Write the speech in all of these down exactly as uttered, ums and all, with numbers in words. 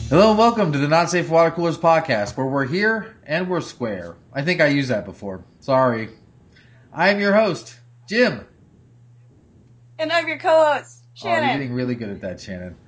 Hello and welcome to the Not Safe Water Coolers podcast, where we're here and we're square. I think I used that before. Sorry. I am your host, Jim. And I'm your co-host, Shannon. Oh, you're getting really good at that, Shannon.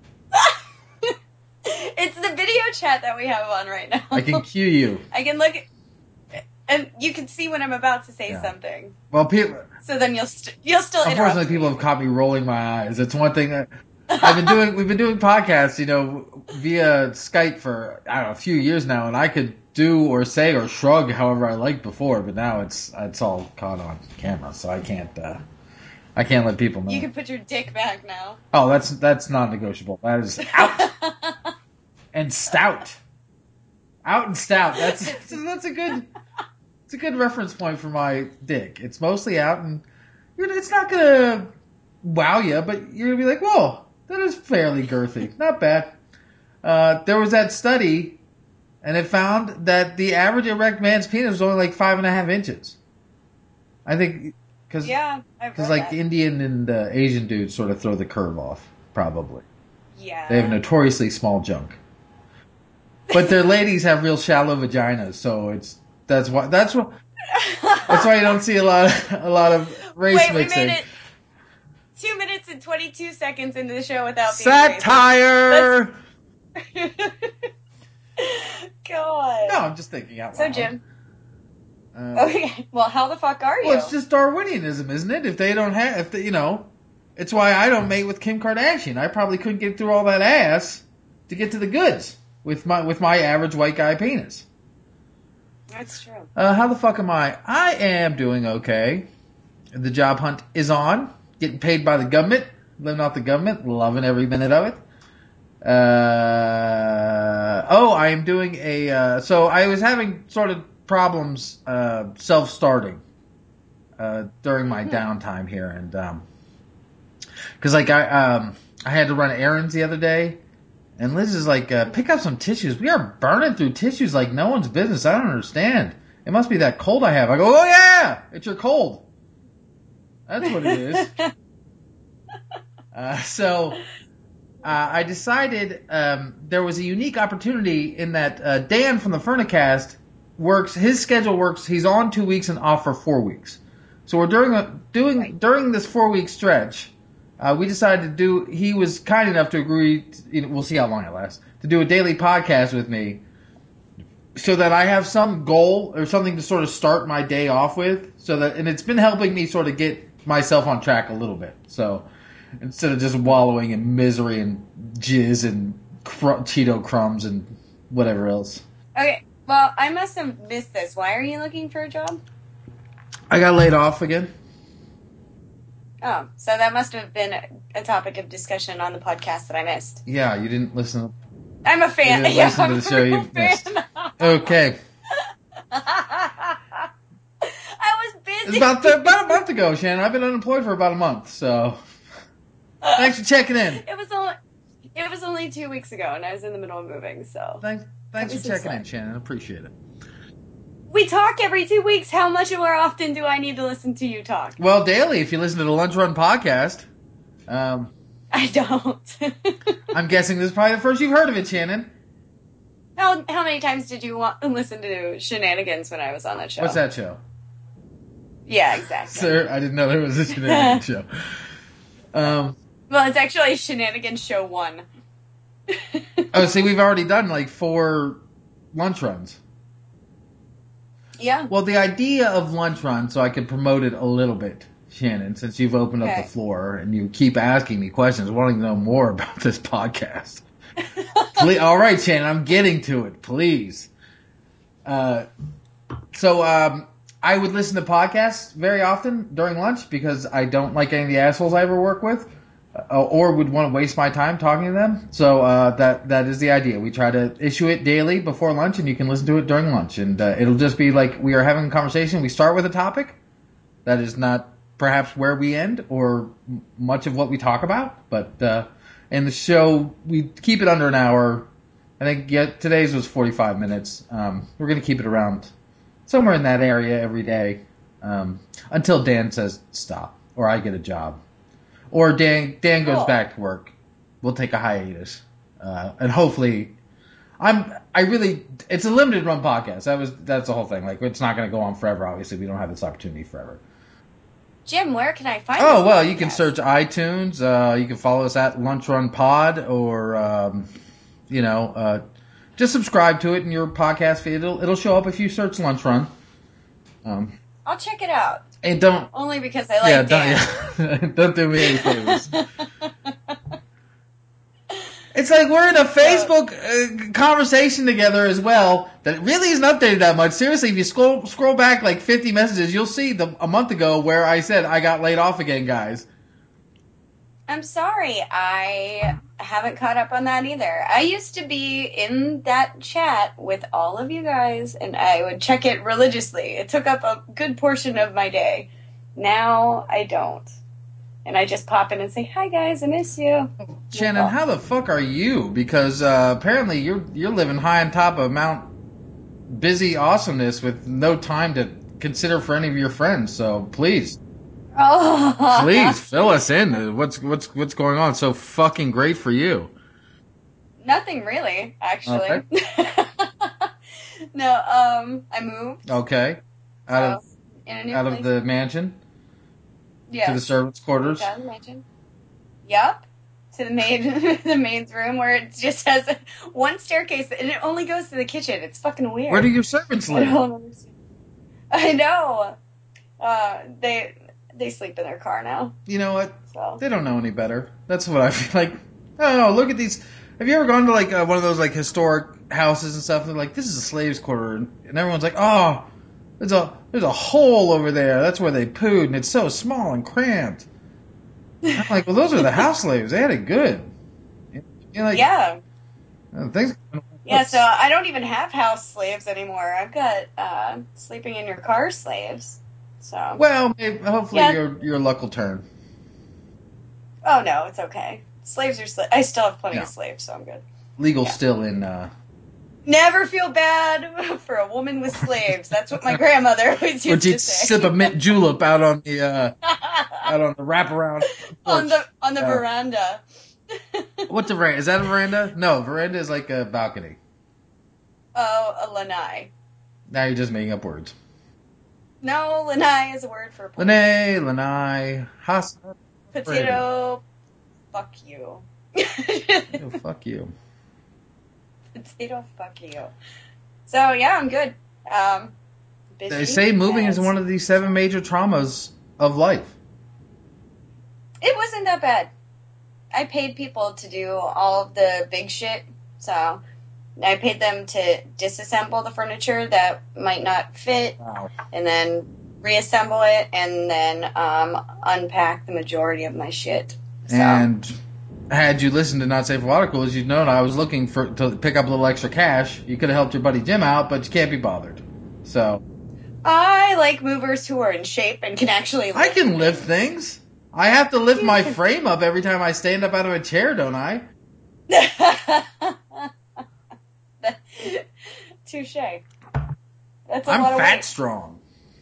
It's the video chat that we have on right now. I can cue you. I can look at, and you can see when I'm about to say Yeah. something. Well, people. So then you'll st- you'll still interrupt Unfortunately, me. people have caught me rolling my eyes. It's one thing that I've been doing. We've been doing podcasts, you know, via Skype for I don't know a few years now, and I could do or say or shrug however I liked before, but now it's it's all caught on camera, so I can't. Uh, I can't let people know. You can put your dick back now. Oh, that's that's non-negotiable. That is out and stout. Out and stout. That's that's a good. It's a good reference point for my dick. It's mostly out, and you know, it's not gonna wow you, but you're gonna be like, "Whoa, that is fairly girthy. Not bad." Uh, there was that study, and it found that the average erect man's penis was only like five and a half inches. I think because yeah, because like that. Indian and uh, Asian dudes sort of throw the curve off, probably. Yeah, They have notoriously small junk, but their ladies have real shallow vaginas, so it's. That's why. That's why. That's why you don't see a lot. Of, a lot of race Wait, mixing. we made it two minutes and twenty-two seconds into the show without satire. Being God. No, I'm just thinking out So loud. Jim. Um, Okay. Well, how the fuck are you? well, it's just Darwinianism, isn't it? If they don't have, if they, you know, it's why I don't mate with Kim Kardashian. I probably couldn't get through all that ass to get to the goods with my with my average white guy penis. That's true. Uh, how the fuck am I? I am doing okay. The job hunt is on. Getting paid by the government. Living off the government. Loving every minute of it. Uh, oh, I am doing a... Uh, so I was having sort of problems uh, self-starting uh, during my mm-hmm. downtime here. And um, because like I, um, I had to run errands the other day. And Liz is like, uh, pick up some tissues. We are burning through tissues like no one's business. I don't understand. It must be that cold I have. I go, oh yeah, it's your cold. That's what it is. uh, so uh, I decided um, there was a unique opportunity in that uh, Dan from the Furnicast works. His schedule works. He's on two weeks and off for four weeks. So we're doing a, doing right. during this four week stretch. Uh, we decided to do, he was kind enough to agree, to, you know, we'll see how long it lasts, to do a daily podcast with me so that I have some goal or something to sort of start my day off with. So that, and it's been helping me sort of get myself on track a little bit. So instead of just wallowing in misery and jizz and cr- Cheeto crumbs and whatever else. Okay, well, I must have missed this. Why are you looking for a job? I got laid off again. Oh, so that must have been a topic of discussion on the podcast that I missed. Yeah, you didn't listen. I'm a fan. You didn't yeah, listen I'm to the show you fan. missed. Okay. I was busy. It's about, th- about a month ago, Shannon. I've been unemployed for about a month, so thanks for checking in. It was only it was only two weeks ago, and I was in the middle of moving. So thanks thanks for checking in, Shannon. Appreciate it. We talk every two weeks. How much more often do I need to listen to you talk? Well, daily, if you listen to the Lunch Run podcast. Um, I don't. I'm guessing this is probably the first you've heard of it, Shannon. How how many times did you want, listen to Shenanigans when I was on that show? What's that show? Yeah, exactly. Sir, I didn't know there was a Shenanigans show. Um, well, it's actually Shenanigans Show one. oh, see, we've already done like four lunch runs. Yeah. Well, the idea of lunch run, so I can promote it a little bit, Shannon, since you've opened okay. up the floor and you keep asking me questions, wanting to know more about this podcast. Please, all right, Shannon, I'm getting to it. Please. Uh, so um, I would listen to podcasts very often during lunch because I don't like any of the assholes I ever work with. Uh, or would want to waste my time talking to them. So uh, that that is the idea. We try to issue it daily before lunch, and you can listen to it during lunch. And uh, it'll just be like we are having a conversation. We start with a topic. That is not perhaps where we end or m- much of what we talk about. But uh, in the show, we keep it under an hour. I think yeah, today's was forty-five minutes. Um, we're going to keep it around somewhere in that area every day um, until Dan says stop or I get a job. Or Dan Dan goes cool. back to work. We'll take a hiatus. uh, and hopefully, I'm. I really. It's a limited run podcast. That was. That's the whole thing. Like, it's not going to go on forever. Obviously, we don't have this opportunity forever. Jim, where can I find? Oh well, podcast? You can search iTunes. Uh, you can follow us at Lunch Run Pod, or um, you know, uh, just subscribe to it in your podcast feed. It'll it'll show up if you search Lunch Run. Um, I'll check it out. And don't only because I like yeah, Dan. Don't, yeah. Don't do me any favors. It's like we're in a Facebook uh, conversation together as well that really isn't updated that much. Seriously, if you scroll scroll back like fifty messages, you'll see the, a month ago where I said I got laid off again, guys. I'm sorry. I haven't caught up on that either. I used to be in that chat with all of you guys, and I would check it religiously. It took up a good portion of my day. Now I don't. And I just pop in and say, hi guys, I miss you. Shannon, how the fuck are you? Because uh, apparently you're you're living high on top of Mount Busy Awesomeness with no time to consider for any of your friends. So please, oh. please fill us in. What's what's what's going on? So fucking great for you. Nothing really, actually. Okay. no, um, I moved. Okay, out so, of in a new out place. of the mansion. Yes. To the servants' quarters. Out of the mansion. Yep. To the maid, the maid's room, where it just has one staircase, and it only goes to the kitchen. It's fucking weird. Where do your servants live? I don't understand. I know. Uh, they they sleep in their car now. You know what? So. They don't know any better. That's what I feel like. I don't know. Look at these. Have you ever gone to like uh, one of those like historic houses and stuff? And they're like, this is a slave's quarter, and everyone's like, oh, there's a there's a hole over there. That's where they pooed, and it's so small and cramped. I'm like, well, those are the house slaves. They had it good. You know, like, yeah. Uh, things. Yeah, so I don't even have house slaves anymore. I've got uh, sleeping in your car slaves. So. Well, maybe, hopefully yeah. your your luck will turn. Oh no, it's okay. Slaves are. Sla- I still have plenty yeah. of slaves, so I'm good. Legal yeah. still in. Uh, Never feel bad for a woman with slaves. That's what my grandmother always used or to you'd say. sip a mint julep out on the uh, out on the wraparound on the on the uh, veranda. What's a veranda? Is that a veranda? No, veranda is like a balcony. Oh, a lanai. Now you're just making up words. No, lanai is a word for place. Lanai, lanai, has. Potato. Fuck you. Potato, fuck you. Potato, fuck you. So yeah, I'm good. Um, busy. They say moving is one of the seven major traumas of life. It wasn't that bad. I paid people to do all of the big shit, so I paid them to disassemble the furniture that might not fit, wow. and then reassemble it, and then um, unpack the majority of my shit. So. And had you listened to Not Safe for Water Coolers, you'd known I was looking for to pick up a little extra cash. You could have helped your buddy Jim out, but you can't be bothered. So I like movers who are in shape and can actually lift I can things. lift things. I have to lift my frame up every time I stand up out of a chair, don't I? Touche. That's a I'm lot of fat weight. strong.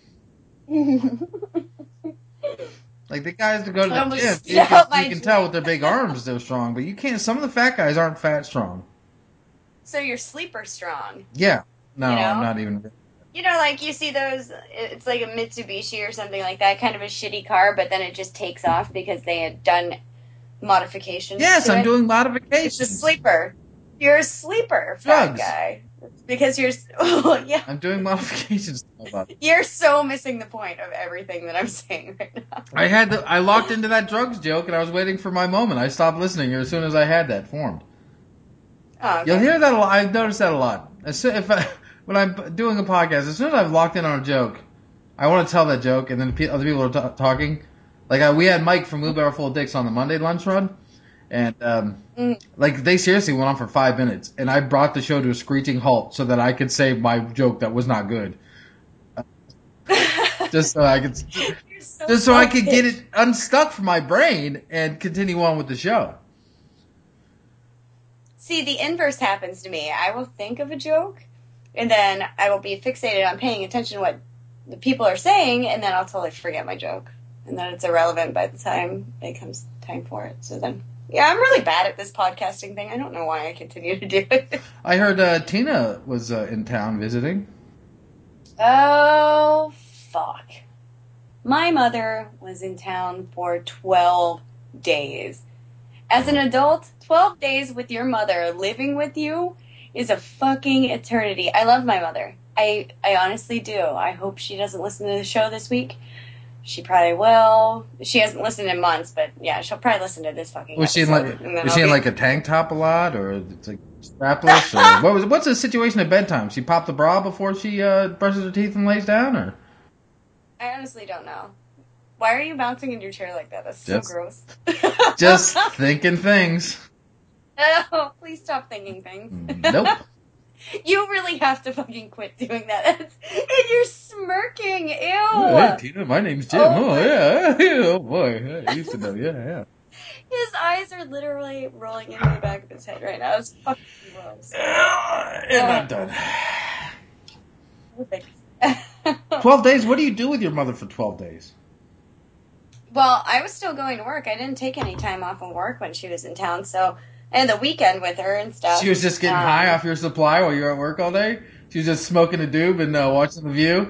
Like the guys that go to the Almost gym, you snap can, my you can drink. tell with their big arms they're strong, but you can't. Some of the fat guys aren't fat strong. So you're sleeper strong. Yeah. No, you know? I'm not even. You know, like you see those, it's like a Mitsubishi or something like that, kind of a shitty car, but then it just takes off because they had done modifications. Yes, to I'm it. doing modifications. It's a sleeper. You're a sleeper, fat Drugs. guy. Because you're, oh, yeah. I'm doing modifications. You're so missing the point of everything that I'm saying right now. I had the, I locked into that drugs joke and I was waiting for my moment. I stopped listening as soon as I had that formed. Oh, okay. You'll hear that a lot. I've noticed that a lot. As soon, if I, when I'm doing a podcast, as soon as I've locked in on a joke, I want to tell that joke, and then other people are t- talking. Like I, we had Mike from Blue Barrel Full of Dicks on the Monday lunch run, and um, mm. like they seriously went on for five minutes, and I brought the show to a screeching halt so that I could say my joke that was not good, just so I could, so just so I could get it unstuck from my brain and continue on with the show. See, the inverse happens to me. I will think of a joke, and then I will be fixated on paying attention to what the people are saying, and then I'll totally forget my joke. And then it's irrelevant by the time it comes time for it. So then Yeah, I'm really bad at this podcasting thing. I don't know why I continue to do it. I heard uh, Tina was uh, in town visiting. Oh, fuck. My mother was in town for twelve days. As an adult, twelve days with your mother living with you is a fucking eternity. I love my mother. I, I honestly do. I hope she doesn't listen to the show this week. She probably will. She hasn't listened in months, but yeah, she'll probably listen to this fucking was episode. She in like, was she in like a tank top a lot, or it's like strapless, or what was what's the situation at bedtime? She popped the bra before she uh, brushes her teeth and lays down, or? I honestly don't know. Why are you bouncing in your chair like that? That's just, so gross. Just thinking things. Oh, please stop thinking things. Nope. You really have to fucking quit doing that. It's, and you're smirking. Ew. Oh, hey, Tina, my name's Jim. Oh, oh yeah. Oh, boy. I used to know. Yeah, yeah. His eyes are literally rolling into the back of his head right now. It's fucking gross. Uh, and I'm done. Perfect. twelve days? What do you do with your mother for twelve days? Well, I was still going to work. I didn't take any time off of work when she was in town, so I had the weekend with her and stuff. She was just getting um, high off your supply while you were at work all day? She was just smoking a doob and uh, watching The View?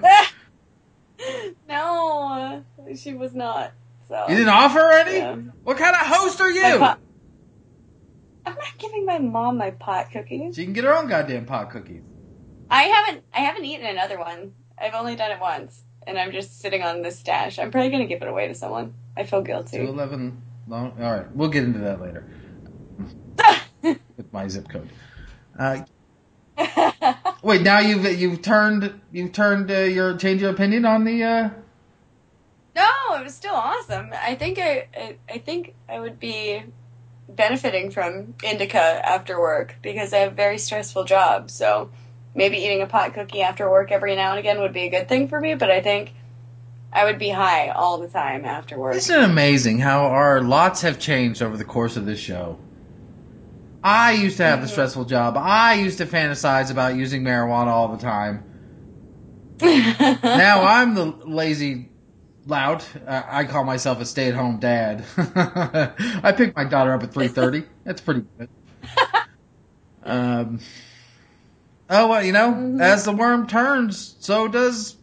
No, she was not. So you didn't offer any? Yeah. What kind of host are you? Pot- I'm not giving my mom my pot cookies. She can get her own goddamn pot cookies. I haven't I haven't eaten another one. I've only done it once, and I'm just sitting on this stash. I'm probably going to give it away to someone. I feel guilty. two eleven long. All right, we'll get into that later. With my zip code. Uh, wait, now you've you've turned you've turned uh, your change your opinion on the. Uh... No, it was still awesome. I think I, I I think I would be benefiting from indica after work because I have a very stressful job. So maybe eating a pot cookie after work every now and again would be a good thing for me. But I think I would be high all the time after work. Isn't it amazing how our lots have changed over the course of this show? I used to have mm-hmm. the stressful job. I used to fantasize about using marijuana all the time. Now I'm the lazy lout. Uh, I call myself a stay-at-home dad. I picked my daughter up at three thirty. That's pretty good. Um. Oh, well, you know, mm-hmm. as the worm turns, so does...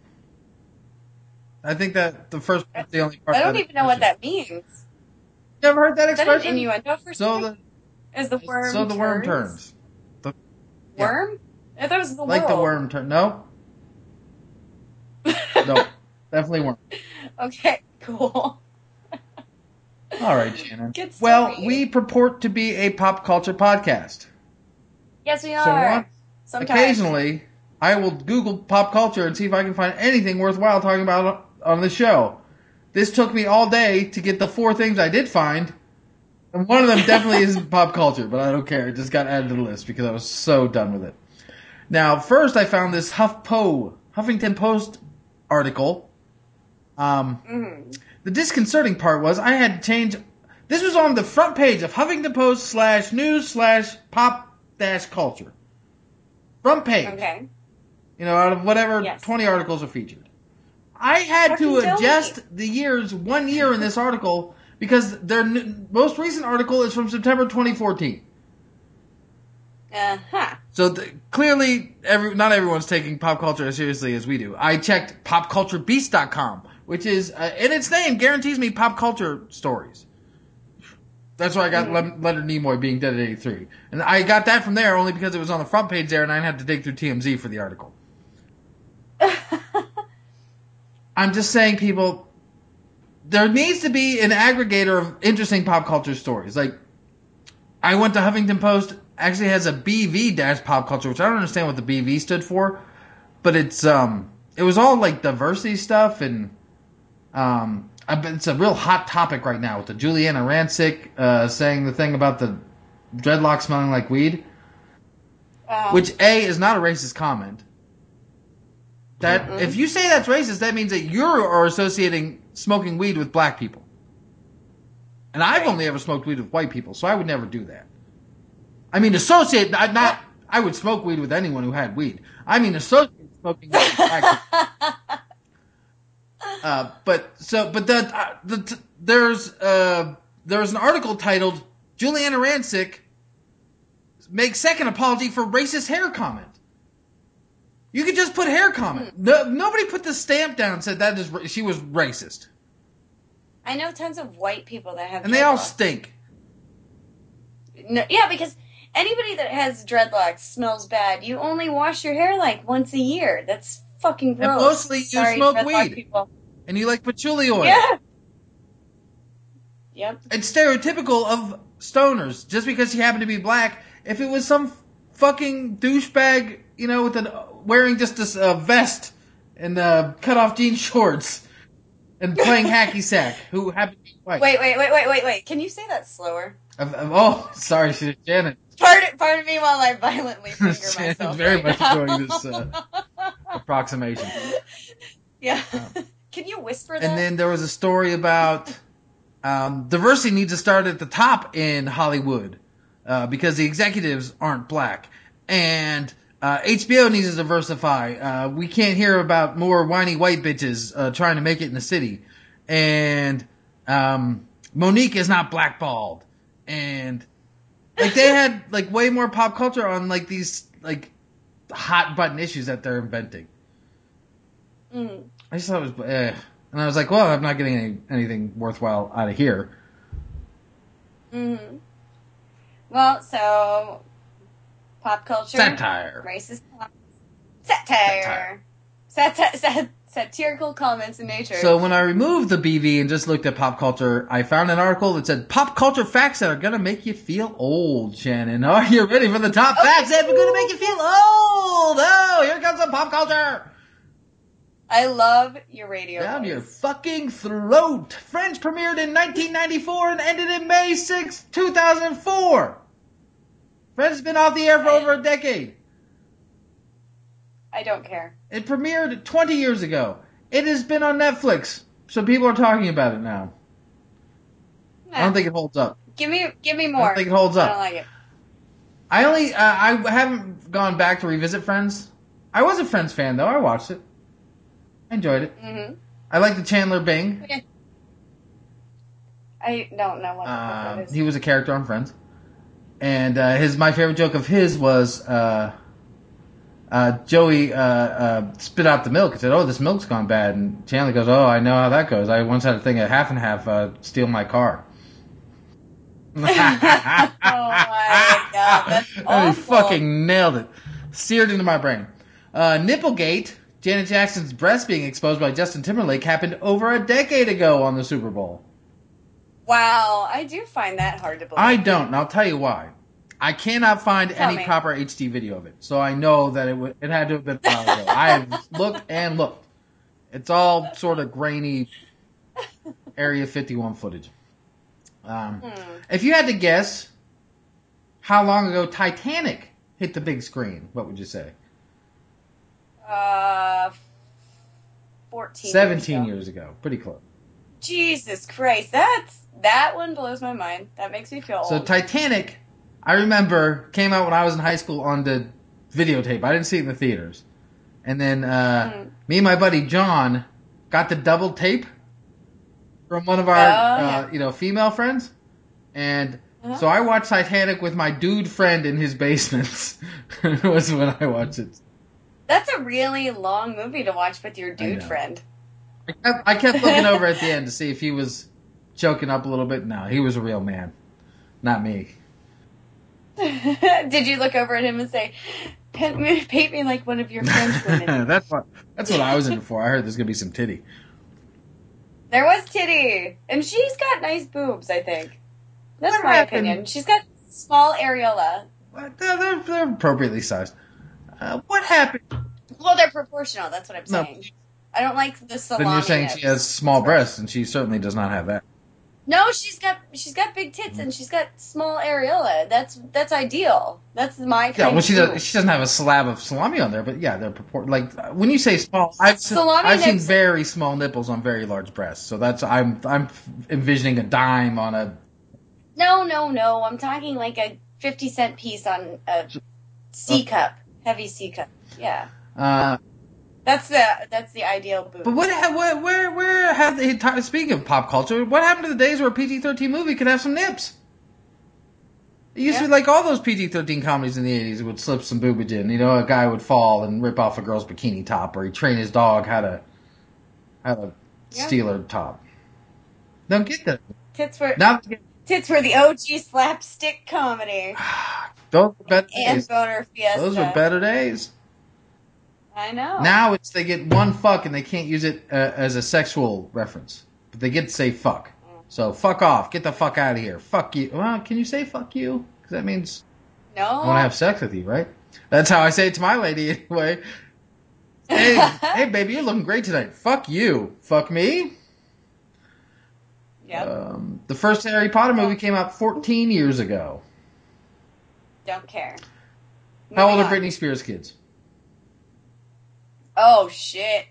I think that the first part's the only part. I don't even know what that means. You ever heard that expression? Is that an innuendo for so something? The, As the worm So the turns? worm turns. The, worm? Yeah. I thought it was the Like world. the worm turn. No. No. Definitely worm. Okay, cool. All right, Shannon. Well, we purport to be a pop culture podcast. Yes, we are. So occasionally, I will Google pop culture and see if I can find anything worthwhile talking about on the show. This took me all day to get the four things I did find, and one of them definitely isn't pop culture, but I don't care. It just got added to the list because I was so done with it. Now, first I found this HuffPo, Huffington Post article. Um, mm-hmm. The disconcerting part was I had to change. This was on the front page of Huffington Post slash news slash pop dash culture. Front page. Okay. You know, out of whatever yes. twenty articles are featured. I had to adjust the years one year in this article because their n- most recent article is from September twenty fourteen. Uh-huh. So the, clearly, every, not everyone's taking pop culture as seriously as we do. I checked pop culture beast dot com, which is, uh, in its name, guarantees me pop culture stories. That's where I got mm. Leonard Nimoy being dead at eighty-three. And I got that from there only because it was on the front page there and I had to dig through T M Z for the article. I'm just saying, people, there needs to be an aggregator of interesting pop culture stories. Like, I went to Huffington Post, actually has a B V dash pop culture, which I don't understand what the B V stood for, but it's, um, it was all like diversity stuff and, um, it's a real hot topic right now with the Juliana Rancic, uh, saying the thing about the dreadlocks smelling like weed, uh, which A, is not a racist comment. That mm-mm. If you say that's racist, that means that you are associating smoking weed with black people. And I've right. only ever smoked weed with white people, so I would never do that. I mean, associate, not, not I would smoke weed with anyone who had weed. I mean, associate smoking weed with black people. Uh, but, so, but the, uh, the, there's, uh, there's an article titled, Juliana Rancic makes second apology for racist hair comment. You could just put hair comment. No, nobody put the stamp down and said that is she was racist. I know tons of white people that have and they all dreadlocks. stink. No, yeah, because anybody that has dreadlocks smells bad. You only wash your hair like once a year. That's fucking gross. And mostly you Sorry, smoke dreadlock weed. people. And you like patchouli oil. Yeah. Yep. It's stereotypical of stoners. Just because you happen to be black, if it was some fucking douchebag, you know, with a wearing just this uh, vest and uh, cut off jean shorts and playing hacky sack, who happened to be white. Wait, wait, wait, wait, wait, wait. Can you say that slower? Of, of, oh, sorry, Shannon. Pardon, pardon me while I violently finger Shannon's myself. very right much now. enjoying this uh, approximation. Yeah. Um, Can you whisper that? And then there was a story about um, diversity needs to start at the top in Hollywood uh, because the executives aren't black. And uh, H B O needs to diversify. Uh, we can't hear about more whiny white bitches uh, trying to make it in the city. And um, Monique is not blackballed. And like they had like way more pop culture on like these like hot button issues that they're inventing. Mm. I just thought it was, eh. And I was like, well, I'm not getting any, anything worthwhile out of here. Mm-hmm. Well, so pop culture, Satire, racist satire, satire, sat- satirical comments in nature. So when I removed the B V and just looked at pop culture, I found an article that said pop culture facts that are gonna make you feel old. Shannon, are you ready for the top Okay. facts that are gonna make you feel old? Oh, here comes some pop culture. I love your radio Down voice. your fucking throat. Friends premiered in nineteen ninety-four and ended in May sixth, two thousand four. Friends has been off the air for I- over a decade. I don't care. It premiered twenty years ago. It has been on Netflix, so people are talking about it now. I don't think it holds up. Give me, give me I more. don't think it holds I up. don't like it. I only, uh, I haven't gone back to revisit Friends. I was a Friends fan though. I watched it. I enjoyed it. Mm-hmm. I like the Chandler Bing. Okay. I don't know what the fuck Um, that is. he was a character on Friends, and uh, his my favorite joke of his was uh, uh, Joey uh, uh, spit out the milk and said, "Oh, this milk's gone bad," and Chandler goes, "Oh, I know how that goes. I once had a thing at half and half uh, steal my car." Oh my god, that's He awful. fucking nailed it. Seared into my brain. Uh, Nipplegate, Janet Jackson's breast being exposed by Justin Timberlake, happened over a decade ago on the Super Bowl. Wow, I do find that hard to believe. I don't, and I'll tell you why. I cannot find Tell any me. proper H D video of it, so I know that it w- it had to have been a while ago. I've looked and looked. It's all sort of grainy Area fifty-one footage. Um, Hmm. If you had to guess how long ago Titanic hit the big screen, what would you say? Uh, fourteen. Seventeen years ago. years ago. Pretty close. Jesus Christ, that's that one blows my mind. That makes me feel So old. Titanic, I remember, came out when I was in high school on the videotape. I didn't see it in the theaters. And then uh, Mm. me and my buddy John got the double tape from one of our Oh, yeah. uh, you know female friends, and Uh-huh. so I watched Titanic with my dude friend in his basement. Was when I watched it. That's a really long movie to watch with your I dude know. friend. I kept, I kept looking over at the end to see if he was choking up a little bit. No, he was a real man, not me. Did you look over at him and say, paint me, paint me like one of your French women? that's what that's what I was in it for. I heard there's gonna be some titty. There was titty. And she's got nice boobs, I think. That's What my happened? opinion. She's got small areola. What? They're, they're, they're appropriately sized. Uh, what happened? Well, they're proportional. That's what I'm No. saying. I don't like the salami. Then you're saying she has nips. small It's gross. breasts, and she certainly does not have that. No, she's got she's got big tits and she's got small areola. That's that's ideal. That's my kind Yeah, well, of she boob. does. She doesn't have a slab of salami on there, but yeah, they're purport. Like when you say small, I've se- Salami I've seen nips- very small nipples on very large breasts. So that's I'm I'm envisioning a dime on a. No, no, no. I'm talking like a fifty cent piece on a C cup, heavy C cup. Yeah, Uh, that's the that's the ideal boob. but what ha- where where where have they? T- speaking of pop culture, what happened to the days where a P G thirteen movie could have some nips? It used Yeah. to be like all those P G thirteen comedies in the eighties would slip some boobage in. You know, a guy would fall and rip off a girl's bikini top, or he'd train his dog how to how to Yeah. steal her top. Don't get that. Tits were Now, tits were the O G slapstick comedy. those were better And days. Boner Fiesta. Those were better days. I know. Now it's they get one fuck and they can't use it uh, as a sexual reference, but they get to say fuck. So fuck off, get the fuck out of here. Fuck you. Well, can you say fuck you? Because that means no. I want to have sex with you, right? That's how I say it to my lady anyway. Hey, hey, baby, you're looking great tonight. Fuck you. Fuck me. Yep. Um, the first Harry Potter movie came out fourteen years ago. Don't care. How Moving old are on. Britney Spears' kids? Oh shit.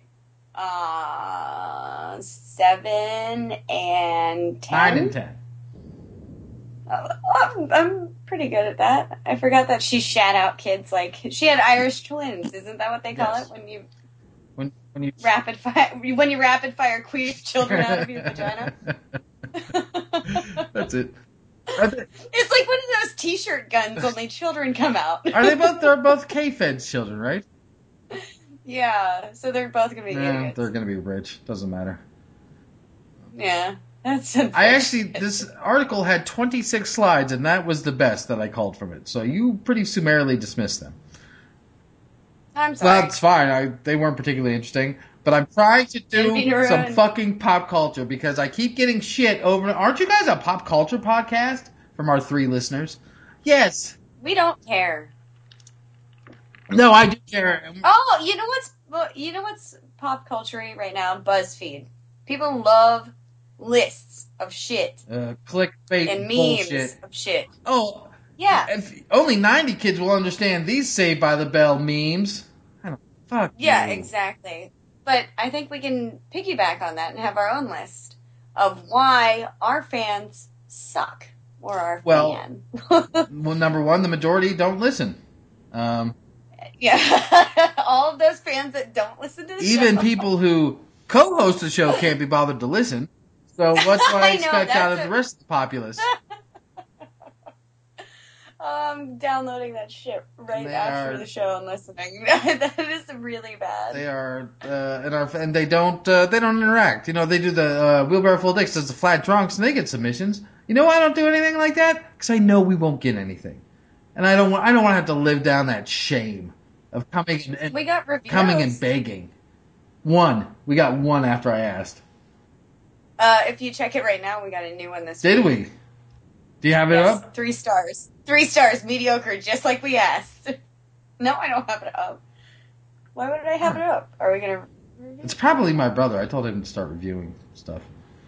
Uh, seven and ten. Nine and ten. Uh, I'm, I'm pretty good at that. I forgot that she shat out kids like she had Irish twins. Isn't that what they call Yes. it when you When when you rapid fire when you rapid fire queef children out of your vagina? That's it. Are they, It's like one of those T-shirt guns, only children come out. are they both? They're both K-Feds children, right? Yeah, so they're both gonna be Nah, idiots. they're gonna be rich. Doesn't matter. Yeah, that's. I actually, this article had twenty-six slides, and that was the best that I called from it. So you pretty summarily dismissed them. I'm sorry. That's fine. I, they weren't particularly interesting. But I'm trying to Didn't mean to do ruin- some fucking pop culture because I keep getting shit over. Aren't you guys a pop culture podcast from our three listeners? Yes. We don't care. No, I do care. Oh, you know what's well, you know what's pop culture right now? BuzzFeed. People love lists of shit Uh, clickbait and memes bullshit. of shit. Oh, Yeah, if only ninety kids will understand these Saved by the Bell memes. I don't fuck yeah, you. exactly. But I think we can piggyback on that and have our own list of why our fans suck or our Well, fan. Well, number one, the majority don't listen. Um, Yeah, all of those fans that don't listen to the even show. people who co-host the show can't be bothered to listen. So what's what I, I know, expect out of that's the a- rest of the populace? I'm downloading that shit right They after are- the show and listening. That is really bad. They are, uh, and, our, and they don't, uh, they don't interact. You know, they do the uh, Wheelbarrow Full Dicks does the flat drunks, and they get submissions. You know why I don't do anything like that? Because I know we won't get anything, and I don't want, I don't want to have to live down that shame of coming and, and We got reviews. coming and begging. One, we got one after I asked. Uh, if you check it right now, we got a new one this Did week. we? Do you have it Yes, up? three stars. Three stars, mediocre, just like we asked. No, I don't have it up. Why would I have it up? Are we gonna? It's probably my brother. I told him to start reviewing stuff.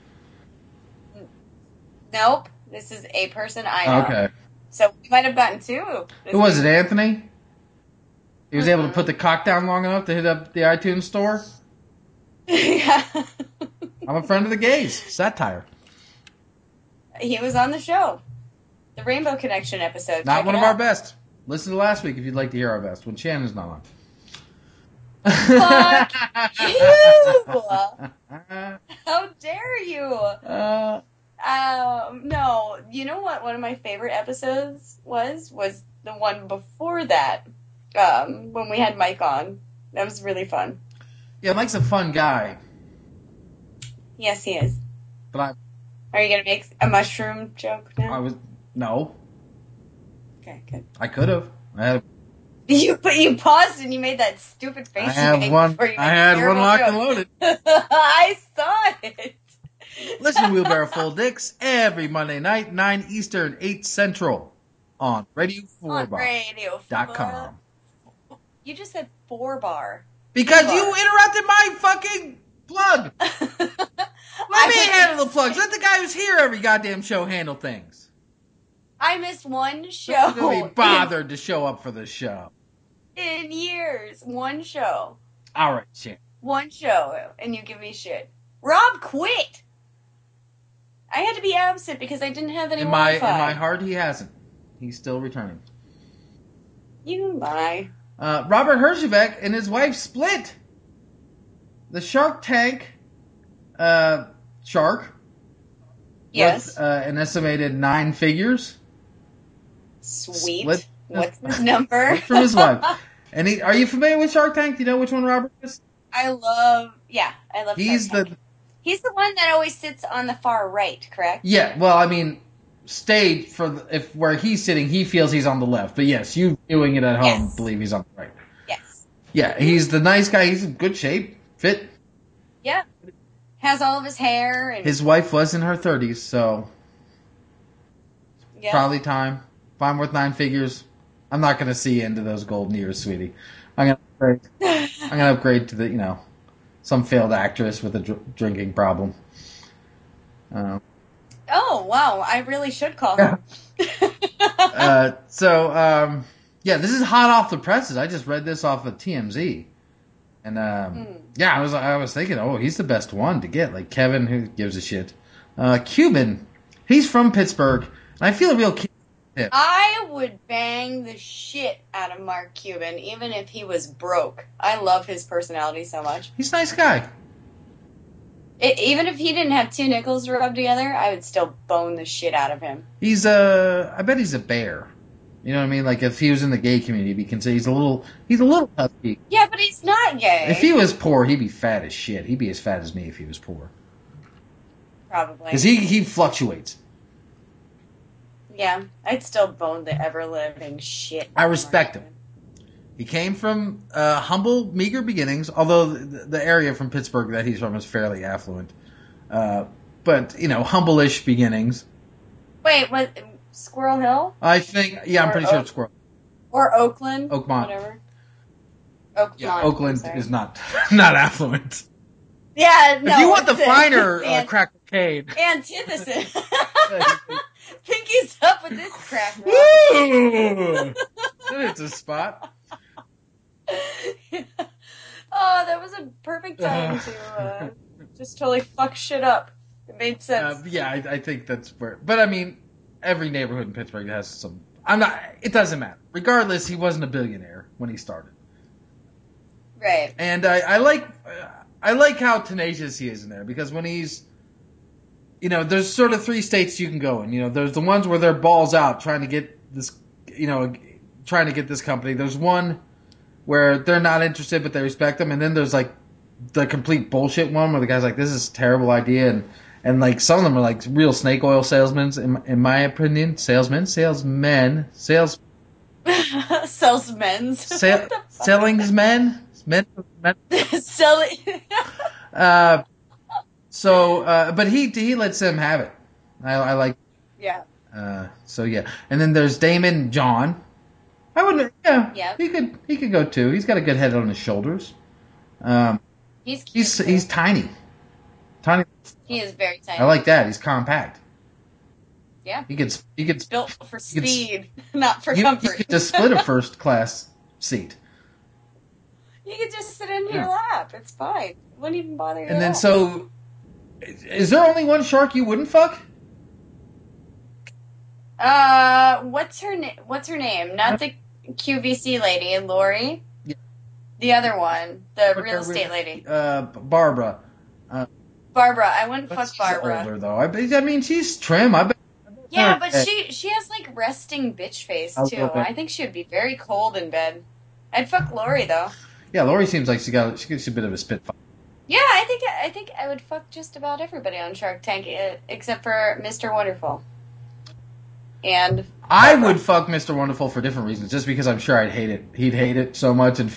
Nope. This is a person I know. Okay. So we might have gotten two. this Who was week. it, Anthony? He was able to Mhm. put the cock down long enough to hit up the iTunes store? Yeah. I'm a friend of the gays. Satire. He was on the show. The Rainbow Connection episode. Not Check one it of our out. best. Listen to last week if you'd like to hear our best when Shannon's not on. Fuck you! How dare you? Uh, Um, no. You know what one of my favorite episodes was? Was the one before that. Um, when we had Mike on. That was really fun. yeah, Mike's a fun guy, Yes, he is. but I, Are you gonna make a mushroom joke now? I was no. Okay, good. I could have. I had. You but you paused and you made that stupid face. I you have made one. before you I made had the one terrible locked and joke. loaded. I saw it. Listen to Wheelbarrow Full Dicks every Monday night, nine Eastern, eight Central, on Radio Four On Bar radio dot com. four. You just said four bar. Because Four you bar. interrupted my fucking plug. Let I me was- handle the plugs. Let the guy who's here every goddamn show handle things. I missed one Who's show gonna be bothered to show up for the show? in, in years. One show. All right, shit. One show, and you give me shit. Rob quit. I had to be absent because I didn't have any In my in Wi-Fi. my heart, he hasn't. He's still returning. You lie. Uh, Robert Herjavec and his wife split. The Shark Tank uh, shark Yes. worth uh, an estimated nine figures. Sweet. Split. What's his number? Split from his wife. And he, are you familiar with Shark Tank? Do you know which one Robert is? I love, yeah, I love He's Shark Tank. the. He's the one that always sits on the far right, correct? Yeah, well, I mean, stage for the, if where he's sitting, he feels he's on the left. But yes, you viewing it at home Yes. believe he's on the right. Yes. Yeah, he's the nice guy. He's in good shape, fit. Yeah. Has all of his hair. And His wife was in her thirties, so yeah. probably time. If I'm worth nine figures, I'm not going to see you into those golden years, sweetie. I'm going to upgrade. I'm going to upgrade to the, you know, some failed actress with a dr- drinking problem. Uh, Oh, wow. I really should call her. uh, so, um, yeah, this is hot off the presses. I just read this off of T M Z. And, um, mm. yeah, I was, I was thinking, oh, he's the best one to get. Like Kevin, who gives a shit. Uh, Cuban, he's from Pittsburgh. And I feel a real kid. I would bang the shit out of Mark Cuban, even if he was broke. I love his personality so much. He's a nice guy. It, even if he didn't have two nickels to rub together, I would still bone the shit out of him. He's a, I bet he's a bear. You know what I mean? Like if he was in the gay community, we can say he's a little, he's a little husky. Yeah, but he's not gay. If he was poor, he'd be fat as shit. He'd be as fat as me if he was poor. Probably. Because he, he fluctuates. Yeah, I'd still bone the ever-living shit. I respect him. He came from uh, humble, meager beginnings, although the, the area from Pittsburgh that he's from is fairly affluent. Uh, but, you know, humble-ish beginnings. Wait, what? Squirrel Hill? I think, yeah, or I'm pretty Oak, sure it's Squirrel. Or Oakland. Oakmont. Whatever. Oakmont. Yeah, Oakland is not not affluent. Yeah, no. If you want the finer uh, crack cocaine. Antithesis. Pinky's up with this crack rock. Woo! It's a spot. Oh, that was a perfect time to uh, just totally fuck shit up. It made sense. Uh, yeah, I, I think that's where. But I mean, every neighborhood in Pittsburgh has some. I'm not. It doesn't matter. Regardless, he wasn't a billionaire when he started. Right. And I, I like. I like how tenacious he is in there because when he's. You know, there's sort of three states you can go in. You know, there's the ones where they're balls out trying to get this. You know, trying to get this company. There's one where they're not interested but they respect them, and then there's like the complete bullshit one where the guy's like, "This is a terrible idea," and and like some of them are like real snake oil salesmen. In, in my opinion, salesmen, salesmen, sales, salesmen, Sa- sellingsmen, men, men. selling. uh, so, uh, but he he lets them have it. I, I like. Yeah. Uh, so yeah, and then there's Damon John. I wouldn't. Yeah. Yep. He could. He could go too. He's got a good head on his shoulders. Um, he's cute he's too. he's tiny. Tiny. He is very tiny. I like that. He's compact. Yeah. He could. He could. Built for speed, could, not for you, comfort. You could just split a first class seat. You could just sit in yeah. your lap. It's fine. It wouldn't even bother you. And at then all. so, is there only one shark you wouldn't fuck? Uh, what's her name? What's her name? Not the Q V C lady, Lori. Yeah. The other one, the but real estate re- lady. Uh, Barbara. Uh, Barbara. I wouldn't but fuck she's Barbara. Older though. I, I mean, she's trim. I bet. Yeah, but she she has like resting bitch face too. I think she would be very cold in bed. I'd fuck Lori though. Yeah, Lori seems like she got she gets a bit of a spitfire. Yeah, I think I think I would fuck just about everybody on Shark Tank except for Mister Wonderful. And I would fuck Mister Wonderful for different reasons, just because I'm sure I'd hate it. He'd hate it so much, and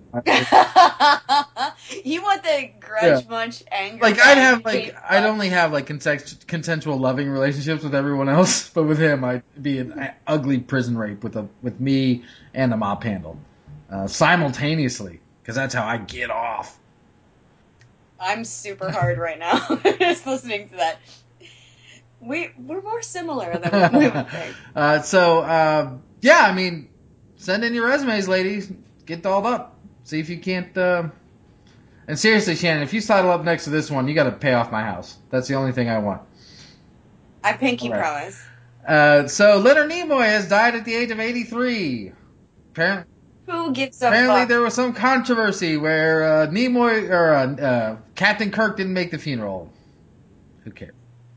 you want the grudge yeah. munch anger. Like I'd have like I'd only have like consensual, consensual loving relationships with everyone else, but with him I'd be an ugly prison rape with a with me and a mop handle uh, simultaneously, because that's how I get off. I'm super hard right now just listening to that. We we're more similar than we would think. uh, so uh, yeah, I mean, send in your resumes, ladies. Get dolled up. See if you can't. Uh... And seriously, Shannon, if you sidle up next to this one, you got to pay off my house. That's the only thing I want. I pinky right. promise. Uh, so Leonard Nimoy has died at the age of eighty-three. Apparently, who gives a apparently fuck? there was some controversy where uh, Nimoy or uh, uh, Captain Kirk didn't make the funeral. Who cares?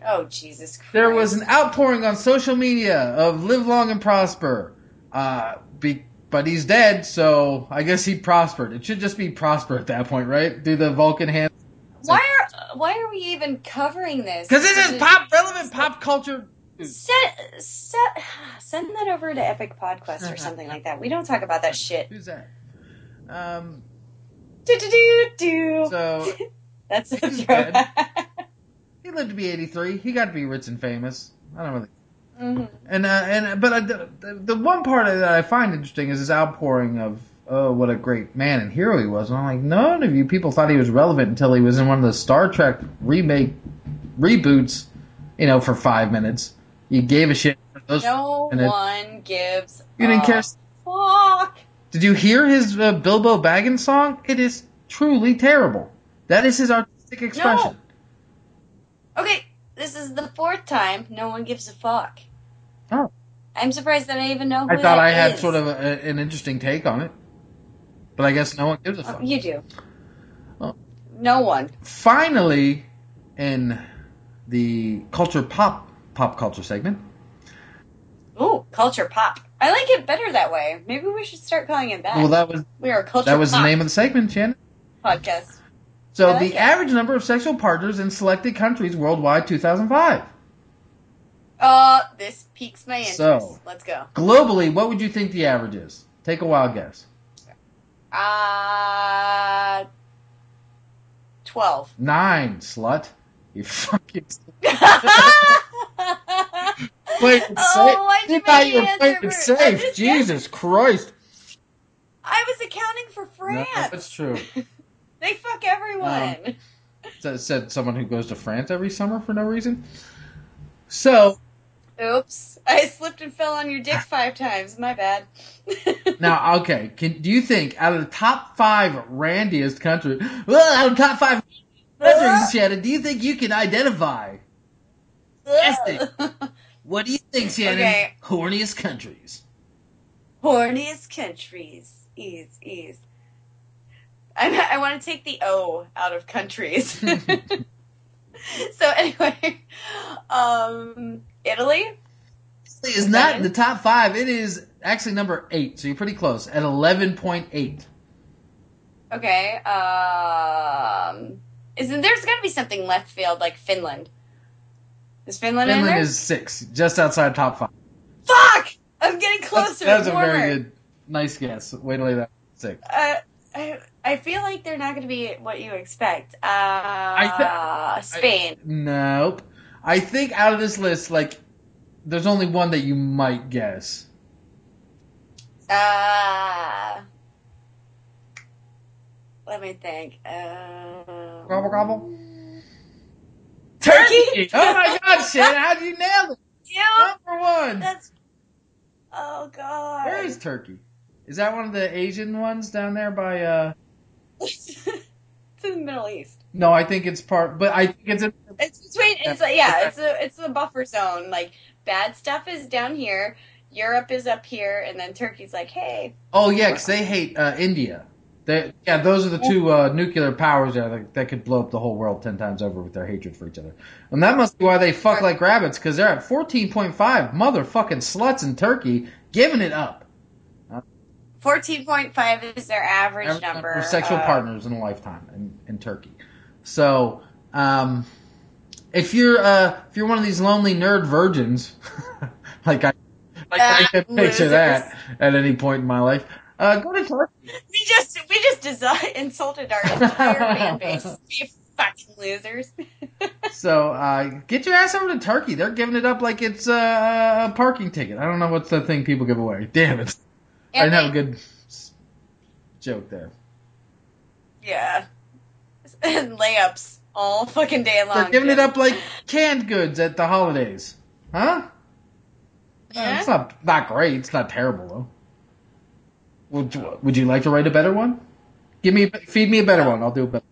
Oh, Jesus Christ. There was an outpouring on social media of live long and prosper. Uh, be, but he's dead, so I guess he prospered. It should just be prosper at that point, right? Do the Vulcan hand. Why are why are we even covering this? Because this is pop relevant pop culture. Set, set, send that over to Epic Podquest or something like that. We don't talk about that shit. Who's that? Um. Do do do do. So that's a throwback. He lived to be eighty-three. He got to be rich and famous. I don't really. Mm-hmm. And uh, and but uh, the, the one part that I find interesting is his outpouring of oh what a great man and hero he was. And I'm like, none of you people thought he was relevant until he was in one of the Star Trek remake reboots. You know, for five minutes, you gave a shit. For those no minutes. one gives. You didn't a care. Fuck. Did you hear his uh, Bilbo Baggins song? It is truly terrible. That is his artistic expression. No. Okay, this is the fourth time no one gives a fuck. Oh. I'm surprised that I even know who I thought that I had is. sort of a, an interesting take on it. But I guess no one gives a fuck. Oh, you do. Oh. No one. Finally, in the culture pop, pop culture segment. Ooh, culture pop. I like it better that way. Maybe we should start calling it that. Well, that was we are a culture That was pop the name of the segment, Shannon. Podcast. So like the it. average number of sexual partners in selected countries worldwide, two thousand five. Uh, this piques my interest. So, let's go. Globally, what would you think the average is? Take a wild guess. Uh, twelve. Nine, slut. You fucking. Wait, oh, why'd you make me answer for, for safe. Jesus Christ. I was accounting for France. No, that's true. They fuck everyone. Um, that said someone who goes to France every summer for no reason. So. Oops. I slipped and fell on your dick five times. My bad. Now, okay. Can, do you think out of the top five randiest countries, well, out of the top five countries, Shannon, do you think you can identify? Yes. What do you think, Shannon? Okay. Horniest countries. Horniest countries. Ease, ease. I, I want to take the O out of countries. So anyway, um, Italy? Italy is not in the top five. It is actually number eight, so you're pretty close, at eleven point eight. Okay, um, isn't there's got to be something left field like Finland? Is Finland, Finland in there? is six, just outside top five. Fuck! I'm getting closer. That's, that's a warmer. very good, nice guess. Wait till that six. Uh, I, I feel like they're not going to be what you expect. Uh, I th- Spain. I, nope. I think out of this list, like, there's only one that you might guess. Uh, let me think. Uh, Gobble gobble. Turkey? Oh my God, Shannon, how did you nail it? Yeah. Number one. That's. Oh God. Where is Turkey? Is that one of the Asian ones down there by? uh It's in the Middle East. No, I think it's part, but I think it's. A, It's between. It's like, yeah. It's a. It's a buffer zone. Like bad stuff is down here. Europe is up here, and then Turkey's like, hey. Oh yeah, because they hate uh, India. They, yeah, those are the two uh, nuclear powers that, that, that could blow up the whole world ten times over with their hatred for each other. And that must be why they fuck like rabbits, because they're at fourteen point five motherfucking sluts in Turkey, giving it up. fourteen point five is their average, average number, number of sexual uh, partners in a lifetime in, in Turkey. So, um, if you're uh, if you're one of these lonely nerd virgins, like I, like uh, I can picture losers. that at any point in my life, uh, go to Turkey. We just we just desi- insulted our entire fan base. You fucking losers. So uh, get your ass over to Turkey. They're giving it up like it's uh, a parking ticket. I don't know what's the thing people give away. Damn it! I didn't have a good joke there. Yeah. And layups all fucking day long. They're giving too. it up like canned goods at the holidays. Huh? Yeah. Uh, it's not not great. It's not terrible though. Would you, would you like to write a better one? Give me feed me a better one. I'll do a better.